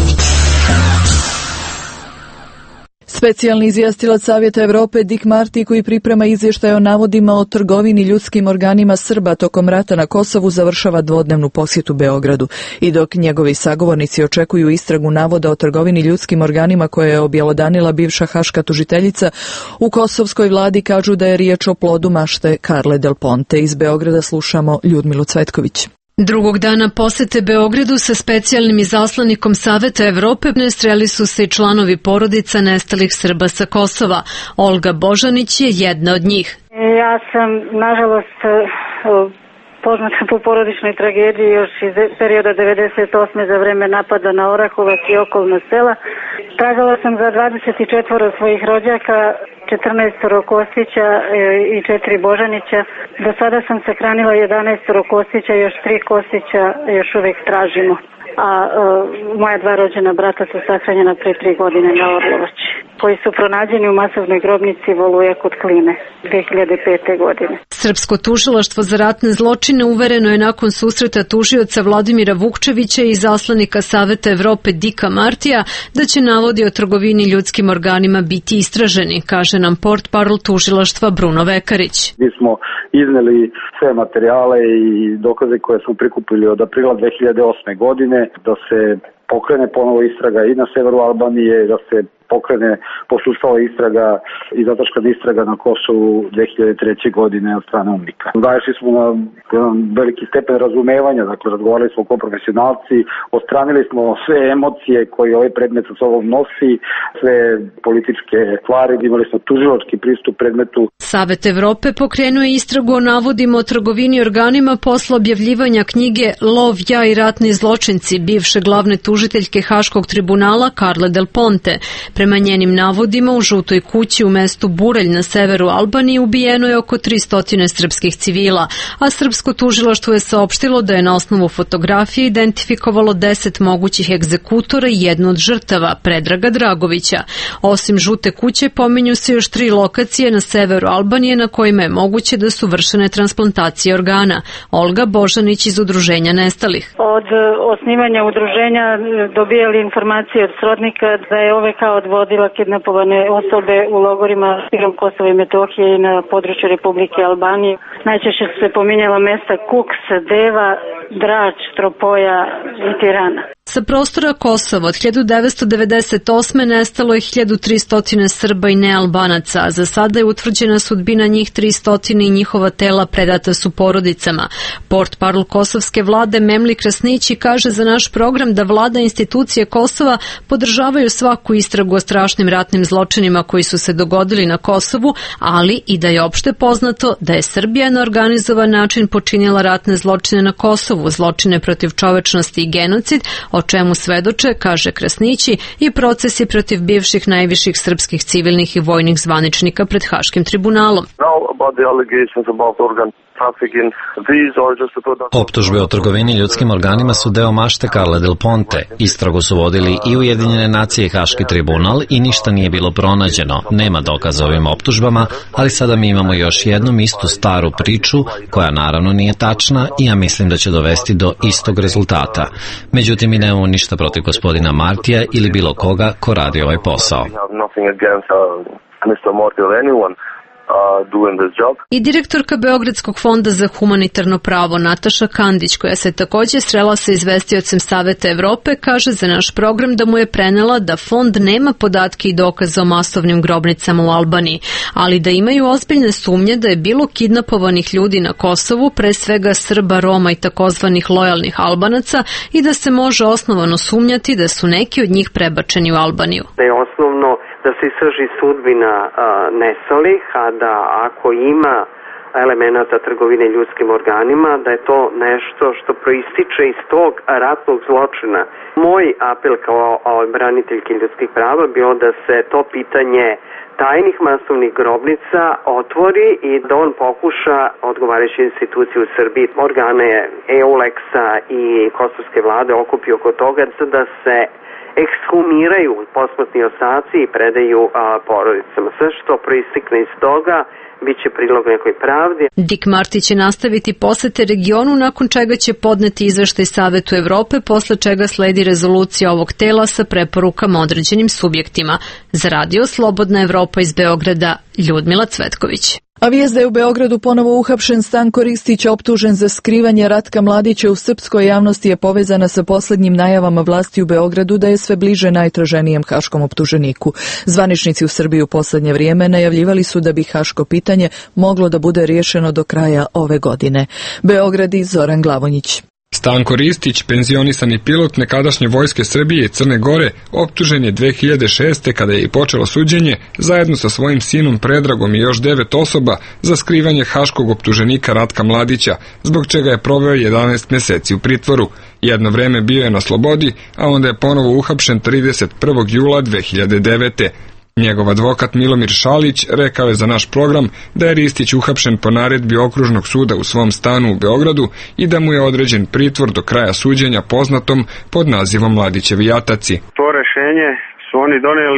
Specijalni izvjestilac Savjeta Evrope Dick Marty, koji priprema izvještaj o navodima o trgovini ljudskim organima Srba tokom rata na Kosovu, završava dvodnevnu posjetu Beogradu. I dok njegovi sagovornici očekuju istragu navoda o trgovini ljudskim organima koje je objelodanila bivša haška tužiteljica, u kosovskoj vladi kažu da je riječ o plodu mašte Carle Del Ponte. Iz Beograda slušamo Ljudmilu Cvetković. Drugog dana posete Beogradu sa specijalnim izaslanikom Saveta Evrope sreli su se i članovi porodica nestalih Srba sa Kosova. Olga Božanić je jedna od njih. Ja sam, nažalost, poznata po porodičnoj tragediji još iz perioda 98. za vreme napada na Orahovac i okolna sela. Tragala sam za 24 svojih rođaka, 14 Kostića i 4 Božanića. Do sada sam sahranila 11 Kostića, još 3 Kostića još uvijek tražimo. A moja 2 rođena brata su sahranjena pre 3 godine na Orlovači. koji su pronađeni u masovnoj grobnici Voluja kod Kline 2005. godine. Srpsko tužilaštvo za ratne zločine uvereno je nakon susreta tužioca Vladimira Vukčevića i zaslanika Saveta Evrope Dika Martija da će navodi o trgovini ljudskim organima biti istraženi, kaže nam portparol tužilaštva Bruno Vekarić. Mi smo izneli sve materijale i dokaze koje smo prikupili od aprila 2008. godine da se pokrene ponovo istraga i na severu Albanije, da se pokrene posustala istraga i zataškana istraga na Kosovu 2003. godine od strane UNMIK-a. Daješli smo na jedan veliki stepen razumevanja, dakle razgovarali smo kao profesionalci, odstranili smo sve emocije koje ovaj predmet sa sobom nosi, sve političke stvari, imali smo tužilački pristup predmetu. Savet Evrope pokrenuo je istragu o navodima o trgovini organima posle objavljivanja knjige Lov, ja i ratni zločinci bivše glavne tužiteljke Haškog tribunala Carle Del Ponte. Prema njenim navodima, u Žutoj kući u mestu Burelj na severu Albanije ubijeno je oko 300 srpskih civila, a srpsko tužilaštvo je saopštilo da je na osnovu fotografije identifikovalo 10 mogućih egzekutora i jednu od žrtava, Predraga Dragovića. Osim Žute kuće, pominju se još 3 lokacije na severu Albanije na kojima je moguće da su vršene transplantacije organa. Olga Božanić iz Udruženja nestalih. Od osnivanja udruženja dobijali informacije od srodnika da je OVK odvodila kidnapovane osobe u logorima širom Kosova i Metohije i na području Republike Albanije. Najčešće su se pominjala mesta Kuks, Deva, Drač, Tropoja i Tirana. Sa prostora Kosova od 1998. nestalo je 1300 Srba i nealbanaca, a za sada je utvrđena sudbina njih 300 i njihova tela predata su porodicama. Portparol kosovske vlade Memli Krasnići kaže za naš program da vlada institucije Kosova podržavaju svaku istragu o strašnim ratnim zločinima koji su se dogodili na Kosovu, ali i da je opšte poznato da je Srbija na organizovan način počinjela ratne zločine na Kosovu, zločine protiv čovečnosti i genocid, o čemu svedoče, kaže Krasnići, i procesi protiv bivših najviših srpskih civilnih i vojnih zvaničnika pred Haškim tribunalom. Optužbe o trgovini ljudskim organima su deo mašte Carle Del Ponte. Istragu su vodili i Ujedinjene nacije i Haški tribunal i ništa nije bilo pronađeno. Nema dokaza ovim optužbama, ali sada mi imamo još jednom istu staru priču, koja naravno nije tačna i ja mislim da će dovesti do istog rezultata. Međutim, mi nemamo ništa protiv gospodina Martija ili bilo koga ko radi ovaj posao. I direktorka Beogradskog fonda za humanitarno pravo Nataša Kandić, koja se također srela sa izvestiocem Saveta Evrope, kaže za naš program da mu je prenela da fond nema podatke i dokaze o masovnim grobnicama u Albaniji, ali da imaju ozbiljne sumnje da je bilo kidnapovanih ljudi na Kosovu, pre svega Srba, Roma i takozvanih lojalnih Albanaca, i da se može osnovano sumnjati da su neki od njih prebačeni u Albaniju. Da je osnovno da se istraži sudbina nestalih, a da ako ima elemenata trgovine ljudskim organima, da je to nešto što proističe iz tog ratnog zločina. Moj apel kao braniteljke ljudskih prava bio da se to pitanje tajnih masovnih grobnica otvori i da on pokuša odgovarajuće institucije u Srbiji, organe EULEX-a i kosovske vlade okupi oko toga da se ekshumiraju posmrtni ostaci i predaju porodicama. Sve što proistikne iz toga biće prilog nekoj pravdi. Dik Marti će nastaviti posete regionu, nakon čega će podneti izveštaj Savetu Evrope, posle čega sledi rezolucija ovog tela sa preporukama određenim subjektima. Za Radio Slobodna Evropa iz Beograda, Ljudmila Cvetković. A vijest da je u Beogradu ponovo uhapšen Stanko Ristić, optužen za skrivanje Ratka Mladića u srpskoj javnosti, je povezana sa posljednjim najavama vlasti u Beogradu da je sve bliže najtraženijem haškom optuženiku. Zvaničnici u Srbiji u posljednje vrijeme najavljivali su da bi haško pitanje moglo da bude riješeno do kraja ove godine. Beograd i Zoran Glavonjić. Stanko Ristić, penzionisani pilot nekadašnje vojske Srbije i Crne Gore, optužen je 2006. kada je i počelo suđenje, zajedno sa svojim sinom Predragom i još 9 osoba za skrivanje haškog optuženika Ratka Mladića, zbog čega je proveo 11 mjeseci u pritvoru. Jedno vreme bio je na slobodi, a onda je ponovo uhapšen 31. jula 2009. Njegov advokat Milomir Šalić rekao je za naš program da je Ristić uhapšen po naredbi okružnog suda u svom stanu u Beogradu i da mu je određen pritvor do kraja suđenja poznatom pod nazivom Mladićevi jataci. To rešenje su oni doneli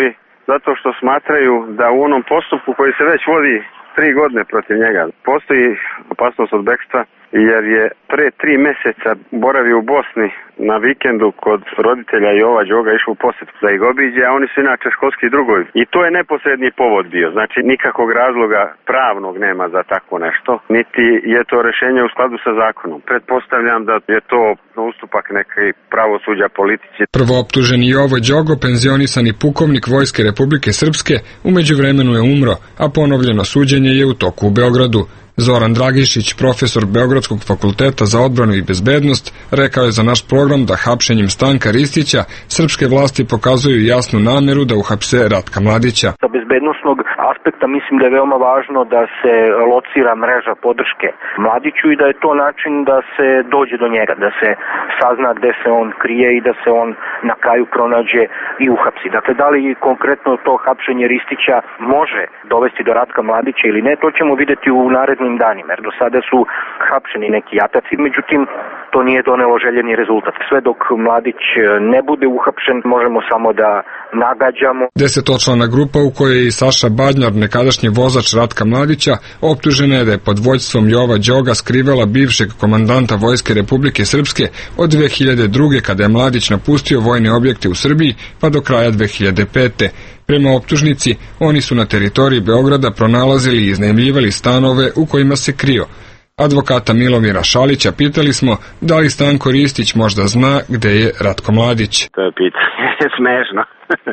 zato što smatraju da u onom postupku koji se već vodi 3 godine protiv njega postoji opasnost od bekstva, jer je pre 3 meseca boravio u Bosni na vikendu kod roditelja i ova Đoga išao u posjet da ih obiđe, a oni su inače školski drugovi. I to je neposredni povod bio, znači nikakvog razloga pravnog nema za tako nešto, niti je to rešenje u skladu sa zakonom. Pretpostavljam da je to ustupak neke pravosuđa politici. Prvooptuženi Jovo Đogo, penzionisani pukovnik Vojske Republike Srpske, u međuvremenu je umro, a ponovljeno suđenje je u toku u Beogradu. Zoran Dragišić, profesor Beogradskog fakulteta za odbranu i bezbednost, rekao je za naš program da hapšenjem Stanka Ristića srpske vlasti pokazuju jasnu nameru da uhapse Ratka Mladića. Sa bezbednosnog aspekta mislim da je veoma važno da se locira mreža podrške Mladiću i da je to način da se dođe do njega, da se sazna gde se on krije i da se on na kraju pronađe i uhapsi. Dakle, da li konkretno to hapšenje Ristića može dovesti do Ratka Mladića ili ne, to ćemo videti u narednim danima, jer do sada su hapšeni neki jataci, međutim to nije donelo željeni rezultat. Sve dok Mladić ne bude uhapšen, možemo samo da nagađamo. 10-člana grupa u kojoj je i Saša Badnjar, nekadašnji vozač Ratka Mladića, optužena je da je pod vođstvom Jova Đoga skrivala bivšeg komandanta Vojske Republike Srpske od 2002. kada je Mladić napustio vojne objekte u Srbiji pa do kraja 2005. Prema optužnici, oni su na teritoriji Beograda pronalazili i iznajmljivali stanove u kojima se krio. Advokata Milomira Šalića pitali smo da li Stanko Ristić možda zna gde je Ratko Mladić. To je pitanje smešno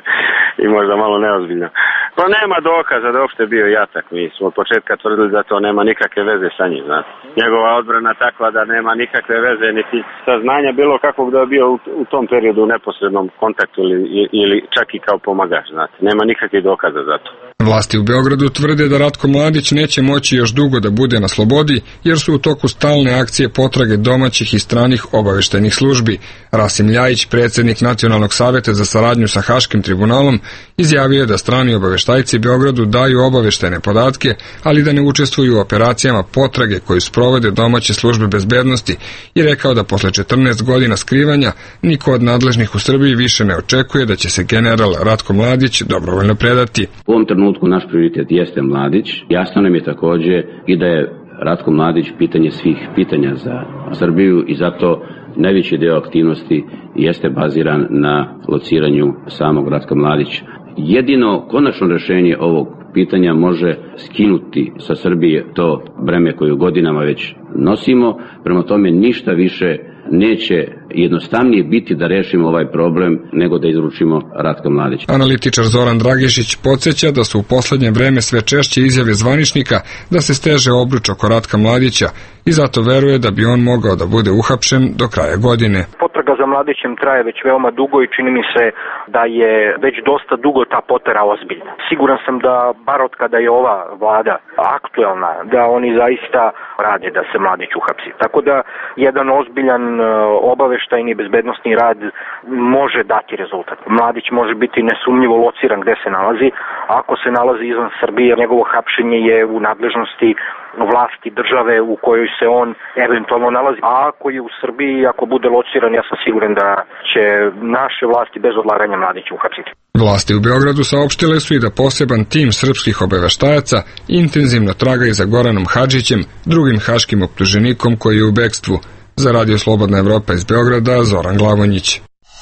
i možda malo neozbiljno. Pa nema dokaza da je uopšte bio jatak. Mi smo od početka tvrdili da to nema nikakve veze sa njim. Znate. Njegova odbrana takva da nema nikakve veze niti saznanja bilo kakvog da je bio u tom periodu u neposrednom kontaktu ili čak i kao pomagač. Znate. Nema nikakvih dokaza za to. Vlasti u Beogradu tvrde da Ratko Mladić neće moći još dugo da bude na slobodi, jer su u toku stalne akcije potrage domaćih i stranih obaveštajnih službi. Rasim Ljajić, predsjednik Nacionalnog saveta za saradnju sa Haškim tribunalom, izjavio je da strani obaveštajci Beogradu daju obaveštajne podatke, ali da ne učestvuju u operacijama potrage koju sprovode domaće službe bezbednosti i rekao da posle 14 godina skrivanja niko od nadležnih u Srbiji više ne očekuje da će se general Ratko Mladić dobrovoljno predati. U ovom trenutku naš prioritet jeste Mladić. Jasno nam je takođe i da je Ratko Mladić pitanje svih pitanja za Srbiju i zato najveći deo aktivnosti jeste baziran na lociranju samog Ratka Mladića. Jedino konačno rešenje ovog pitanja može skinuti sa Srbije to breme koje godinama već nosimo, prema tome ništa više neće jednostavnije biti da rešimo ovaj problem nego da izručimo Ratka Mladića. Analitičar Zoran Dragišić podsjeća da su u poslednje vreme sve češće izjave zvaničnika da se steže obruč oko Ratka Mladića i zato veruje da bi on mogao da bude uhapšen do kraja godine. Potraga za Mladićem traje već veoma dugo i čini mi se da je već dosta dugo ta potera ozbiljna. Siguran sam da bar od kada je ova vlada aktuelna, da oni zaista rade da se Mladić uhapsi. Tako da jedan ozbiljan obaveštajni bezbednosni rad može dati rezultat. Mladić može biti nesumnjivo lociran gde se nalazi. Ako se nalazi izvan Srbije, njegovo hapšenje je u nadležnosti vlasti države u kojoj se on eventualno nalazi. A ako je u Srbiji, ako bude lociran, ja sam siguran da će naše vlasti bez odlaganja Mladića uhapsiti. Vlasti u Beogradu saopštile su i da poseban tim srpskih obaveštajaca intenzivno traga i za Goranom Hadžićem, drugim haškim optuženikom koji je u bekstvu. Za Radio Slobodna Evropa iz Beograda, Zoran Glavonjić.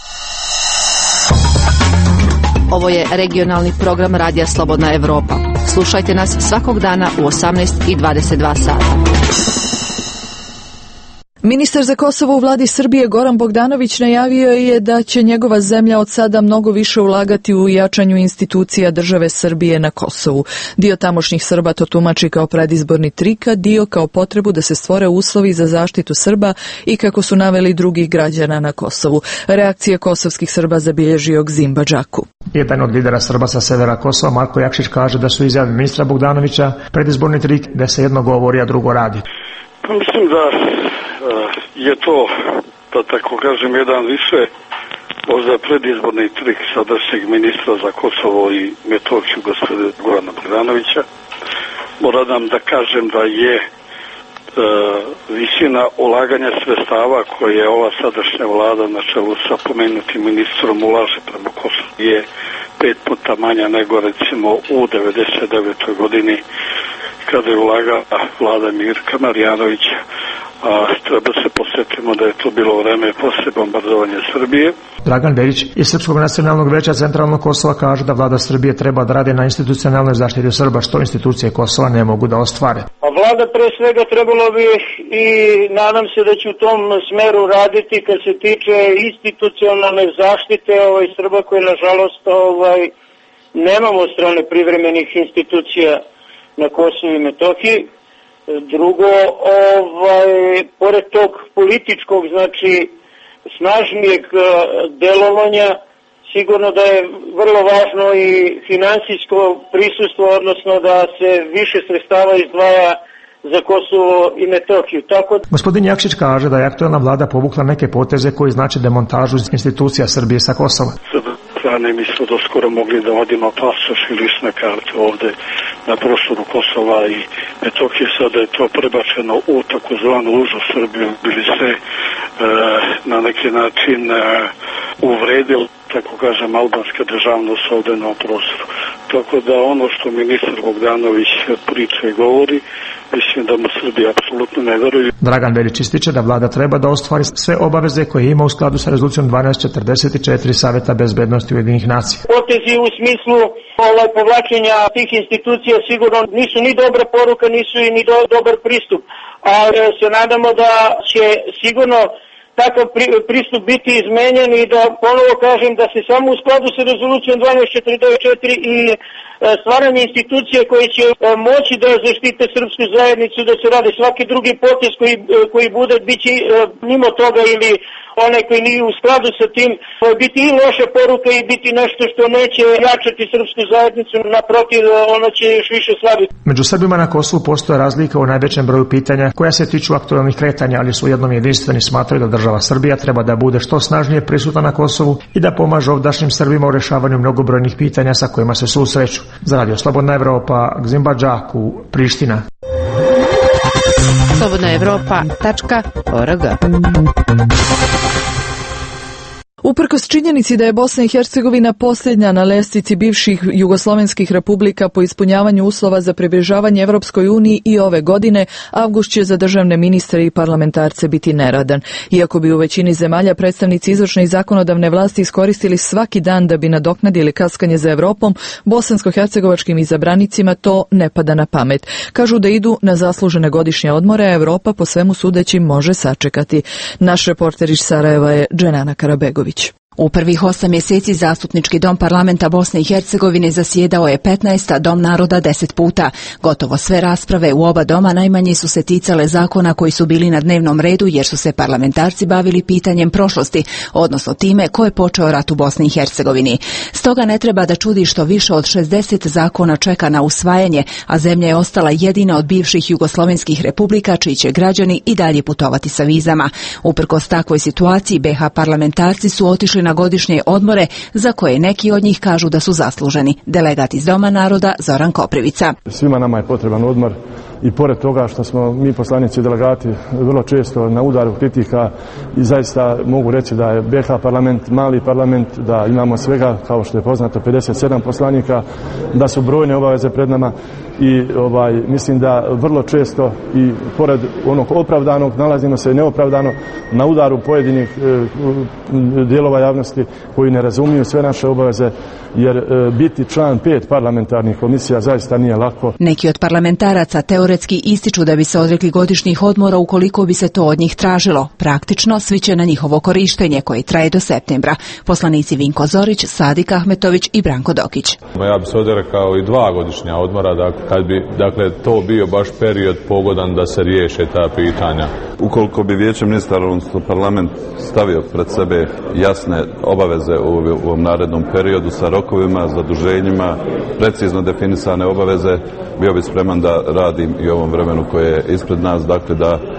Ovo je regionalni program Radija Slobodna Evropa. Slušajte nas svakog dana u 18:22 sata. Ministar za Kosovo u vladi Srbije Goran Bogdanović najavio je da će njegova zemlja od sada mnogo više ulagati u jačanju institucija države Srbije na Kosovu. Dio tamošnjih Srba to tumači kao predizborni trik, a dio kao potrebu da se stvore uslovi za zaštitu Srba i kako su naveli drugih građana na Kosovu. Reakcije kosovskih Srba zabilježio Gzim Badžaku. Jedan od lidera Srba sa severa Kosova, Marko Jakšić, kaže da su izjave ministra Bogdanovića predizborni trik, da se jedno govori, a drugo radi. Pa mislim da je to, da tako kažem, jedan više možda predizborni trik sadašnjeg ministra za Kosovo i Metohiju gospodina Gorana Bogdanovića. Moram da kažem da je visina ulaganja sredstava koje je ova sadašnja vlada na čelu sa pomenutim ministrom ulaže prema Kosovu je 5 puta manja nego recimo u 99. godini kada je ulagala vlada Mirka Marjanovića. Treba se posjetimo da je to bilo vreme posle bombardovanja Srbije. Dragan Veljić iz Srpskog nacionalnog veća Centralnog Kosova kaže da vlada Srbije treba da radi na institucionalnoj zaštiti Srba, što institucije Kosova ne mogu da ostvare. A vlada pre svega trebalo bi i nadam se da će u tom smeru raditi kad se tiče institucionalne zaštite Srba koje nažalost nemamo od strane privremenih institucija na Kosovu i Metohiji. Drugo, pored tog političkog, znači snažnijeg delovanja, sigurno da je vrlo važno i finansijsko prisustvo, odnosno da se više sredstava izdvaja za Kosovo i Metohiju. Gospodin Jakšić kaže da je aktuelna vlada povukla neke poteze koji znači demontažu institucija Srbije sa Kosova. Mi smo do skoro mogli da vodimo pasoš i lične karte ovde na prostoru Kosova i Metohije. Sada je to prebačeno u takozvanu užu Srbiju, bili se na neki način uvredili, tako kažem, albanska državnost ovde na prostoru. Tako da ono što ministar Bogdanović priča i govori, mislim da mu Srbija apsolutno ne veruje. Dragan Veljić ističe da vlada treba da ostvari sve obaveze koje ima u skladu sa rezolucijom 1244 Saveta bezbednosti Ujedinjenih nacija. Potezi u smislu povlačenja tih institucija sigurno nisu ni dobra poruka, nisu i ni dobar pristup. A se nadamo da će sigurno takav pristup biti izmenjen i da ponovo kažem da se samo u skladu sa rezolucijom 1244 i stvaranje institucije koje će moći da zaštite srpsku zajednicu, da se rade svaki drugi potez koji bude biti mimo toga ili onaj koji nije u skladu sa tim, biti i loša poruka i biti nešto što neće jačati srpsku zajednicu, naprotiv, ono će još više slabiti. Među Srbima na Kosovu postoje razlika u najvećem broju pitanja koja se tiču aktualnih kretanja, ali su jednom jedinstveni, smatraju da država Srbija treba da bude što snažnije prisutna na Kosovu i da pomaže ovdašnjim Srbima u rešavanju mnogobrojnih pitanja sa kojima se susreću. Za Radio Slobodna Evropa, Gzimbađaku, Priština. slobodnaevropa.org. Uprkos činjenici da je Bosna i Hercegovina posljednja na lestvici bivših jugoslovenskih republika po ispunjavanju uslova za približavanje Evropskoj uniji i ove godine, avgust će za državne ministre i parlamentarce biti neradan. Iako bi u većini zemalja predstavnici izvršne i zakonodavne vlasti iskoristili svaki dan da bi nadoknadili kaskanje za Evropom, bosansko-hercegovačkim izabranicima to ne pada na pamet. Kažu da idu na zaslužene godišnje odmore, a Evropa po svemu sudeći može sačekati. Naš reporter iz Sarajeva je Dženana Karabegović. U prvih 8 mjeseci Zastupnički dom parlamenta Bosne i Hercegovine zasjedao je 15, a Dom naroda 10 puta. Gotovo sve rasprave u oba doma najmanje su se ticale zakona koji su bili na dnevnom redu jer su se parlamentarci bavili pitanjem prošlosti, odnosno time ko je počeo rat u Bosni i Hercegovini. Stoga ne treba da čudi što više od 60 zakona čeka na usvajanje, a zemlja je ostala jedina od bivših jugoslovenskih republika čiji će građani i dalje putovati sa vizama. Uprkos takvoj situaciji, BiH parlamentarci su otišli na godišnje odmore za koje neki od njih kažu da su zasluženi. Delegat iz Doma naroda Zoran Koprivica. Svima nama je potreban odmor i pored toga što smo mi poslanici i delegati vrlo često na udaru kritika i zaista mogu reći da je BiH parlament mali parlament, da imamo svega, kao što je poznato, 57 poslanika, da su brojne obaveze pred nama i mislim da vrlo često i pored onog opravdanog nalazimo se neopravdano na udaru pojedinih dijelova javnosti koji ne razumiju sve naše obaveze, jer biti član 5 parlamentarnih komisija zaista nije lako. Neki od parlamentaraca teoretski ističu da bi se odrekli godišnjih odmora ukoliko bi se to od njih tražilo. Praktično svi će na njihovo korištenje koje traje do septembra. Poslanici Vinko Zorić, Sadik Ahmetović i Branko Dokić. Ja bi se odrekao i 2 godišnja odmora, kad bi to bio baš period pogodan da se riješe ta pitanja. Ukoliko bi Vijeće ministara, odnosno parlament, stavio pred sebe jasne obaveze u ovom narednom periodu sa rokovima, zaduženjima, precizno definisane obaveze, bio bi spreman da radim i ovom vremenu koje je ispred nas, dakle da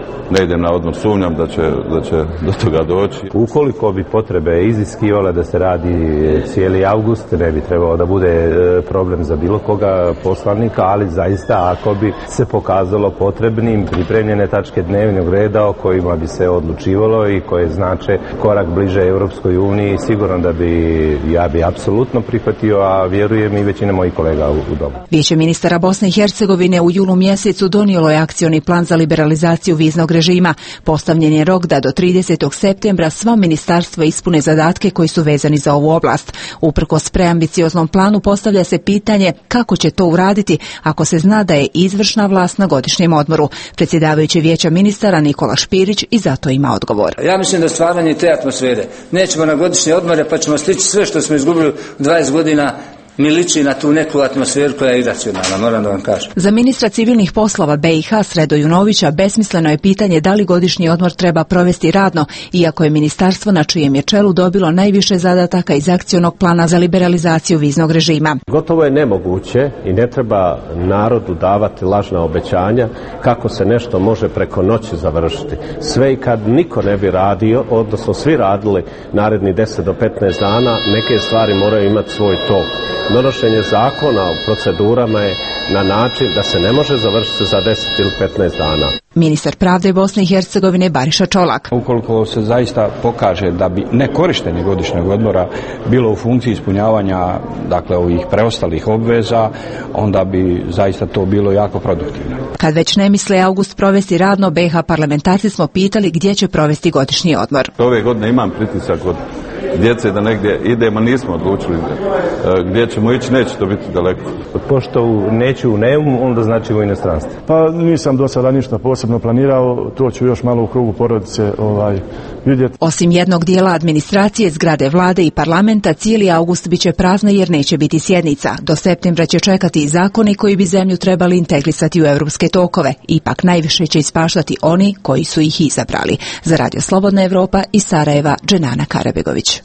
ne idem na odmor, sumnjam da će do toga doći. Ukoliko bi potrebe iziskivale da se radi cijeli avgust, ne bi trebao da bude problem za bilo koga poslanika, ali zaista ako bi se pokazalo potrebnim pripremljene tačke dnevnog reda o kojima bi se odlučivalo i koje znače korak bliže Europskoj uniji, sigurno da ja bi apsolutno prihvatio, a vjerujem i većina mojih kolega u domu. Vijeće ministara Bosne i Hercegovine u julu mjesecu donijelo je akcioni plan za liberalizaciju viznog režima. Postavljen je rok da do 30. septembra sva ministarstva ispune zadatke koji su vezani za ovu oblast. Uprkos preambicioznom planu postavlja se pitanje kako će to uraditi ako se zna da je izvršna vlast na godišnjem odmoru. Predsjedavajući Vijeća ministara Nikola Špirić i zato ima odgovor. Ja mislim da stvaranje te atmosfere nećemo na godišnje odmore pa ćemo stići sve što smo izgubili u 20 godina. Mi liči na tu neku atmosferu koja je iracionalna, moram da vam kažem. Za ministra civilnih poslova BiH Sredo Junovića besmisleno je pitanje da li godišnji odmor treba provesti radno, iako je ministarstvo na čijem je čelu dobilo najviše zadataka iz akcionog plana za liberalizaciju viznog režima. Gotovo je nemoguće i ne treba narodu davati lažna obećanja kako se nešto može preko noći završiti. Sve i kad niko ne bi radio, odnosno svi radili naredni 10 do 15 dana, neke stvari moraju imati svoj tok. Donošenje zakona o procedurama je na način da se ne može završiti za 10 ili 15 dana. Ministar pravde Bosne i Hercegovine Bariša Čolak. Ukoliko se zaista pokaže da bi nekorištenje godišnjeg odmora bilo u funkciji ispunjavanja ovih preostalih obveza, onda bi zaista to bilo jako produktivno. Kad već ne misle avgust provesti radno, BiH parlamentarci smo pitali gdje će provesti godišnji odmor. Ove godine imam pritisak od djece da negdje idemo, nismo odlučili gdje ćemo ići, neće to biti daleko. Pošto neću u Neum, onda znači u inostranstvu. Pa nisam do sada ništa posebno planirao, to ću još malo u krugu porodice vidjeti. Osim jednog dijela administracije, zgrade vlade i parlamenta, cijeli avgust biće prazna jer neće biti sjednica. Do septembra će čekati i zakoni koji bi zemlju trebali integrisati u europske tokove. Ipak najviše će ispaštati oni koji su ih izabrali. Za Radio Slobodna Evropa iz Sarajeva, Dženana Karabegović.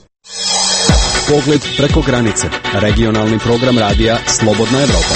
Pogled preko granice. Regionalni program radija Slobodna Evropa.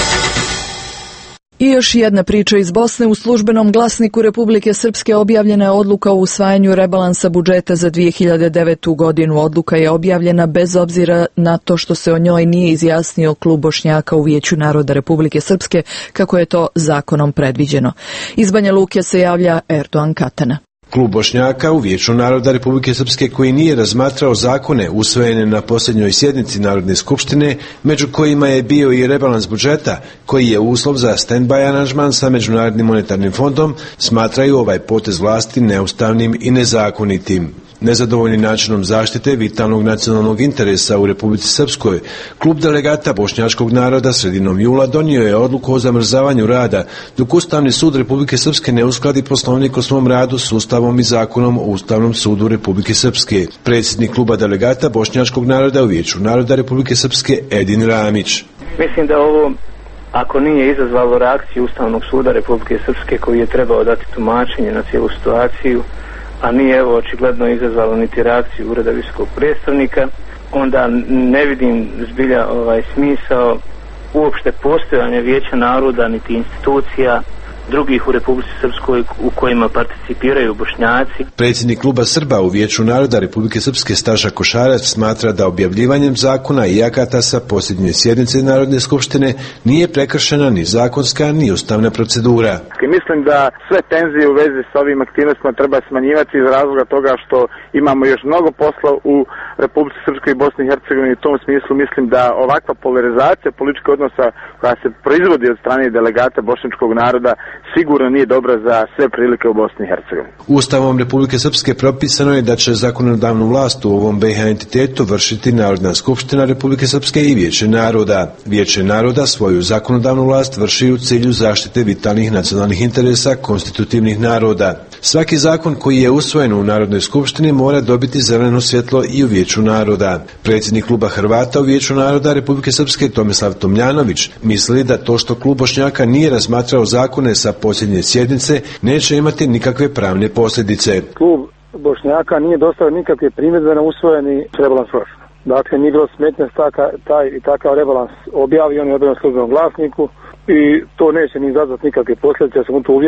I još jedna priča iz Bosne. U službenom glasniku Republike Srpske objavljena je odluka o usvajanju rebalansa budžeta za 2009. godinu. Odluka je objavljena bez obzira na to što se o njoj nije izjasnio klub Bošnjaka u Vijeću naroda Republike Srpske, kako je to zakonom predviđeno. Iz Banja Luke se javlja Erdoğan Katana. Klub Bošnjaka u Vijeću naroda Republike Srpske, koji nije razmatrao zakone usvojene na posljednjoj sjednici Narodne skupštine, među kojima je bio i rebalans budžeta, koji je uslov za stand-by aranžman sa Međunarodnim monetarnim fondom, smatraju ovaj potez vlasti neustavnim i nezakonitim. Nezadovoljni načinom zaštite vitalnog nacionalnog interesa u Republici Srpskoj, klub delegata bošnjačkog naroda sredinom jula donio je odluku o zamrzavanju rada, dok Ustavni sud Republike Srpske ne uskladi poslovnik o svom radu s Ustavom i zakonom o Ustavnom sudu Republike Srpske. Predsjednik kluba delegata bošnjačkog naroda u Vijeću naroda Republike Srpske Edin Ramić. Mislim da ovo, ako nije izazvalo reakciju Ustavnog suda Republike Srpske, koji je trebao dati tumačenje na cijelu situaciju, a nije očigledno izazvalo niti reakciju Ureda visokog predstavnika, onda ne vidim zbilja smisao uopšte postojanja Vijeća naroda niti institucija drugih u Republici Srpskoj u kojima participiraju Bošnjaci. Predsjednik kluba Srba u Vijeću naroda Republike Srpske Staša Košarac smatra da objavljivanjem zakona i akata sa posljednje sjednice Narodne skupštine nije prekršena ni zakonska ni ustavna procedura. Mislim da sve tenzije u vezi s ovim aktivnostima treba smanjivati iz razloga toga što imamo još mnogo posla u Republici Srpskoj i Bosni i Hercegovini. U tom smislu mislim da ovakva polarizacija političkih odnosa koja se proizvodi od strane delegata bošnjačkog naroda sigurno nije dobra za sve prilike u Bosni i Hercegovini. Ustavom Republike Srpske propisano je da će zakonodavnu vlast u ovom BiH entitetu vršiti Narodna skupština Republike Srpske i Vijeće naroda. Vijeće naroda svoju zakonodavnu vlast vrši u cilju zaštite vitalnih nacionalnih interesa konstitutivnih naroda. Svaki zakon koji je usvojen u Narodnoj skupštini mora dobiti zeleno svjetlo i u Vijeću naroda. Predsjednik kluba Hrvata u Vijeću naroda Republike Srpske Tomislav Tomljanović misli da to što klub Bošnjaka nije razmatrao zakone sa posljednje sjednice neće imati nikakve pravne posljedice. Klub Bošnjaka nije dostavio nikakve primjedbe na usvojeni rebalans proračuna. Dakle, nije bilo smetnje taj i takav rebalans objavi, on je objavljen u službenom glasniku i to neće ni izazvati nikakve posljedice, ja sam u to uvjeren.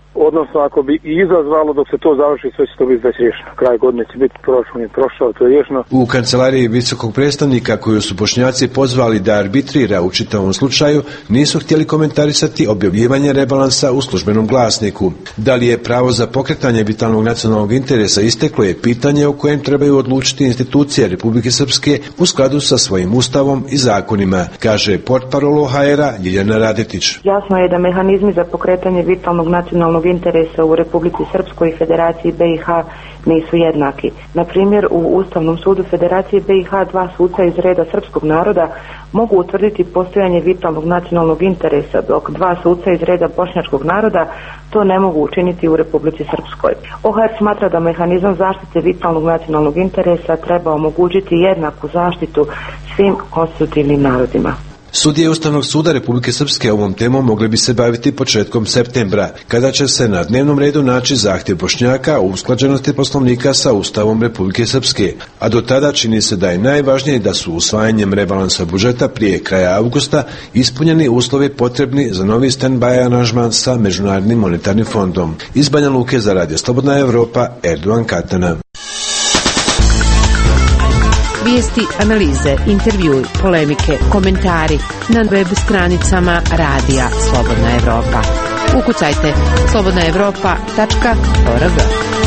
odnosno ako bi i izazvalo, dok se to završi, sve će to biti već riješeno. Kraj godine će biti proračun je prošao, to je riješeno. U kancelariji visokog predstavnika koju su Bošnjaci pozvali da arbitrira u čitavom slučaju, nisu htjeli komentarisati objavljivanje rebalansa u službenom glasniku. Da li je pravo za pokretanje vitalnog nacionalnog interesa isteklo je pitanje o kojem trebaju odlučiti institucije Republike Srpske u skladu sa svojim ustavom i zakonima, kaže portparol OHR-a Ljiljana Radetić. Jasno je da mehanizmi za pokretanje vitalnog nacionalnog interesa u Republici Srpskoj i Federaciji BiH nisu jednaki. Na primjer, u Ustavnom sudu Federacije BiH 2 suca iz reda srpskog naroda mogu utvrditi postojanje vitalnog nacionalnog interesa, dok 2 suca iz reda bošnjačkog naroda to ne mogu učiniti u Republici Srpskoj. OHR smatra da mehanizam zaštite vitalnog nacionalnog interesa treba omogućiti jednaku zaštitu svim konstitutivnim narodima. Sudije Ustavnog suda Republike Srpske ovom temom mogli bi se baviti početkom septembra, kada će se na dnevnom redu naći zahtjev Bošnjaka o usklađenosti Poslovnika sa Ustavom Republike Srpske, a do tada čini se da je najvažnije da su usvajanjem rebalansa budžeta prije kraja avgusta ispunjeni uslovi potrebni za novi stand-by aranžman sa Međunarodnim monetarnim fondom. Iz Banja Luke za Radio Slobodna Evropa, Erdogan Katana. Vijesti, analize, intervjui, polemike, komentari na web stranicama Radija Slobodna Evropa. Ukucajte slobodnaevropa.org.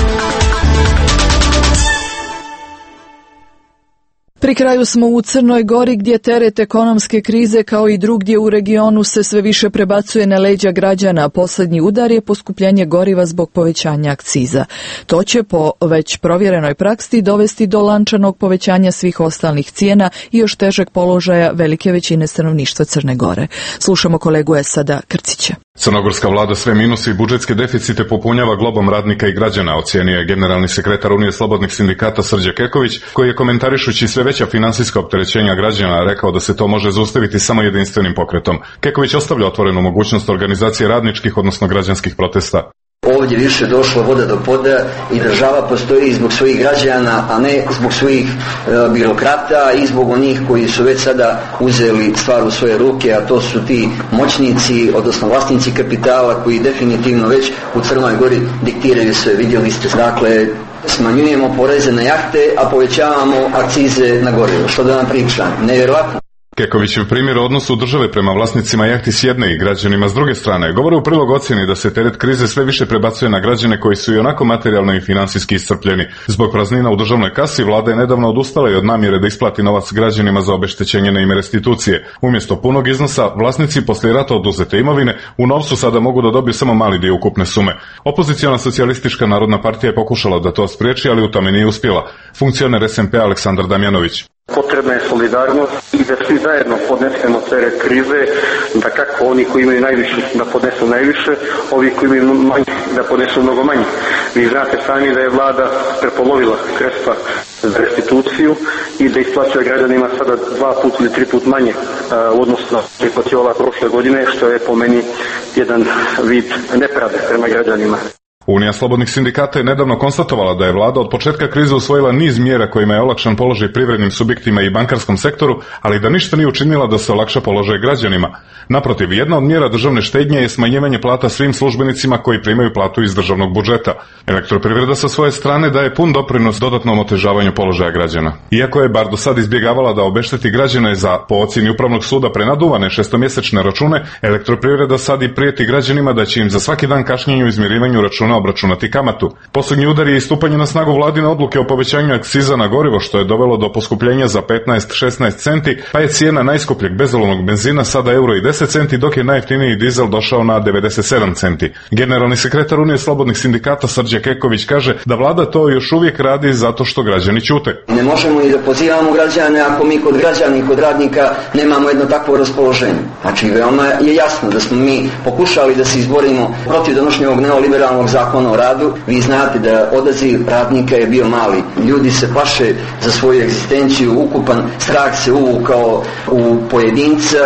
Pri kraju smo u Crnoj Gori gdje teret ekonomske krize kao i drugdje u regionu se sve više prebacuje na leđa građana. Posljednji udar je poskupljenje goriva zbog povećanja akciza. To će po već provjerenoj praksi dovesti do lančanog povećanja svih ostalih cijena i još težeg položaja velike većine stanovništva Crne Gore. Slušamo kolegu Esada Krcića. Crnogorska vlada sve minuse i budžetske deficite popunjava globom radnika i građana, ocijenio je generalni sekretar Unije slobodnih sindikata Srđe Keković, koji je komentarišući sve veća finansijska opterećenja građana rekao da se to može zaustaviti samo jedinstvenim pokretom. Keković ostavlja otvorenu mogućnost organizacije radničkih, odnosno građanskih protesta. Ovdje više došlo voda do poda i država postoji zbog svojih građana, a ne zbog svojih birokrata i zbog onih koji su već sada uzeli stvar u svoje ruke, a to su ti moćnici, odnosno vlasnici kapitala koji definitivno već u Crnoj Gori diktiraju sve. Vidjeli ste, dakle, smanjujemo poreze na jahte, a povećavamo akcize na gorivo. Što da vam pričam? Nevjerojatno. Kekovićev primjer o odnosu države prema vlasnicima jahti s jedne i građanima s druge strane govore u prilog ocjeni da se teret krize sve više prebacuje na građane koji su i onako materijalno i financijski iscrpljeni. Zbog praznina u državnoj kasi vlada je nedavno odustala i od namjere da isplati novac građanima za obeštećenje na ime restitucije. Umjesto punog iznosa, vlasnici poslije rata oduzete imovine u novcu sada mogu da dobiju samo mali dio ukupne sume. Opoziciona socijalistička narodna partija je pokušala da to spriječi, ali u tome nije uspjela. Funkcioner SMP Aleksandar Damjanović. Potrebna je solidarnost i da svi zajedno podnesemo teret krize, da kako oni koji imaju najviše da podnesu najviše, ovi koji imaju manje da podnesu mnogo manje. Vi znate sami da je vlada prepolovila sredstva za restituciju i da isplaćuje građanima sada 2 puta ili 3 puta manje u odnosu na isplaćivala prošle godine, što je po meni jedan vid nepravde prema građanima. Unija slobodnih sindikata je nedavno konstatovala da je vlada od početka krize usvojila niz mjera kojima je olakšan položaj privrednim subjektima i bankarskom sektoru, ali da ništa nije učinila da se olakša položaj građanima. Naprotiv, jedna od mjera državne štednje je smanjivanje plata svim službenicima koji primaju platu iz državnog budžeta. Elektroprivreda sa svoje strane daje pun doprinos dodatnom otežavanju položaja građana. Iako je bar do sad izbjegavala da obešteti građane za, po ocjeni Upravnog suda, prenaduvane šestomjesečne račune, Elektroprivreda sad i prijeti građanima da će im za svaki dan kašnjenja u izmirivanju računa obračunati kamatu. Posljednji udar je i stupanje na snagu vladine odluke o povećanju akciza na gorivo, što je dovelo do poskupljenja za 15-16 centi, pa je cijena najskupljeg bezolovnog benzina sada €1,10, dok je najjeftiniji dizel došao na 97 centi. Generalni sekretar Unije slobodnih sindikata Srđe Keković kaže da vlada to još uvijek radi zato što građani ćute. Ne možemo i da pozivamo građane ako mi kod građana i kod radnika nemamo jedno takvo raspoloženje. Znači, veoma je jasno da smo mi pokušali da se izborimo protiv donošenja ovog neoliberalnog zakona o radu. Vi znate da odaziv radnika je bio mali. Ljudi se plaše za svoju egzistenciju, ukupan strah se uvukao u pojedinca.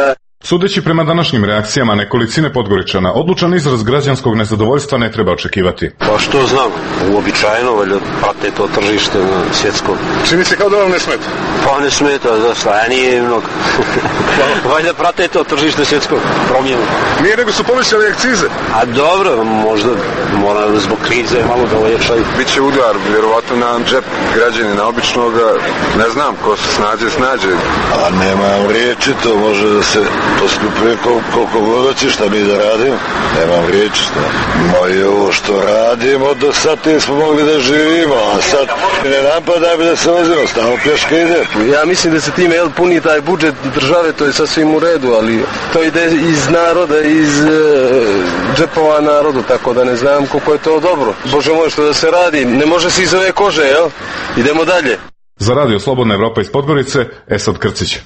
Sudeći prema današnjim reakcijama nekolicine Podgoričana, odlučan izraz građanskog nezadovoljstva ne treba očekivati. Pa što znam, uobičajeno, valjda prate to tržište na svjetskom. Čini se kao da vam ne smeta? Pa ne smeta, da nije mnogo. Valjda prate to tržište svjetskog promjenu. Nije nego su povećali akcize. A dobro, možda mora zbog krize malo da ojačaju. Biće udar, vjerovatno na džep građanina običnoga, ne znam, ko se snađe. A nemam riječi, to može da se poskupuje koliko god hoće, šta mi da radimo. Nemam riječi, šta. I ovo što radimo, do sad smo mogli da živimo, a sad ne napada bi da se vozimo, stavno pješka ide. Ja mislim da se time puni taj budžet države, to je sasvim u redu, ali to ide iz naroda, iz džepova narodu, tako da ne znam koliko je to dobro. Bože moj, što da se radi, ne može se iz ove kože, jel? Idemo dalje. Za Radio Slobodna Evropa iz Podgorice, Esad Krcić.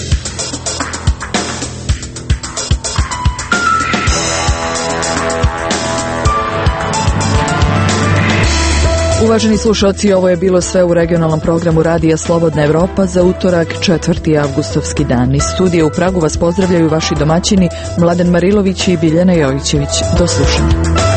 Uvaženi slušalci, ovo je bilo sve u regionalnom programu Radija Slobodna Evropa za utorak 4. avgustovski dan. Iz studija u Pragu vas pozdravljaju vaši domaćini Mladen Marilović i Biljana Jovićević. Do slušanja.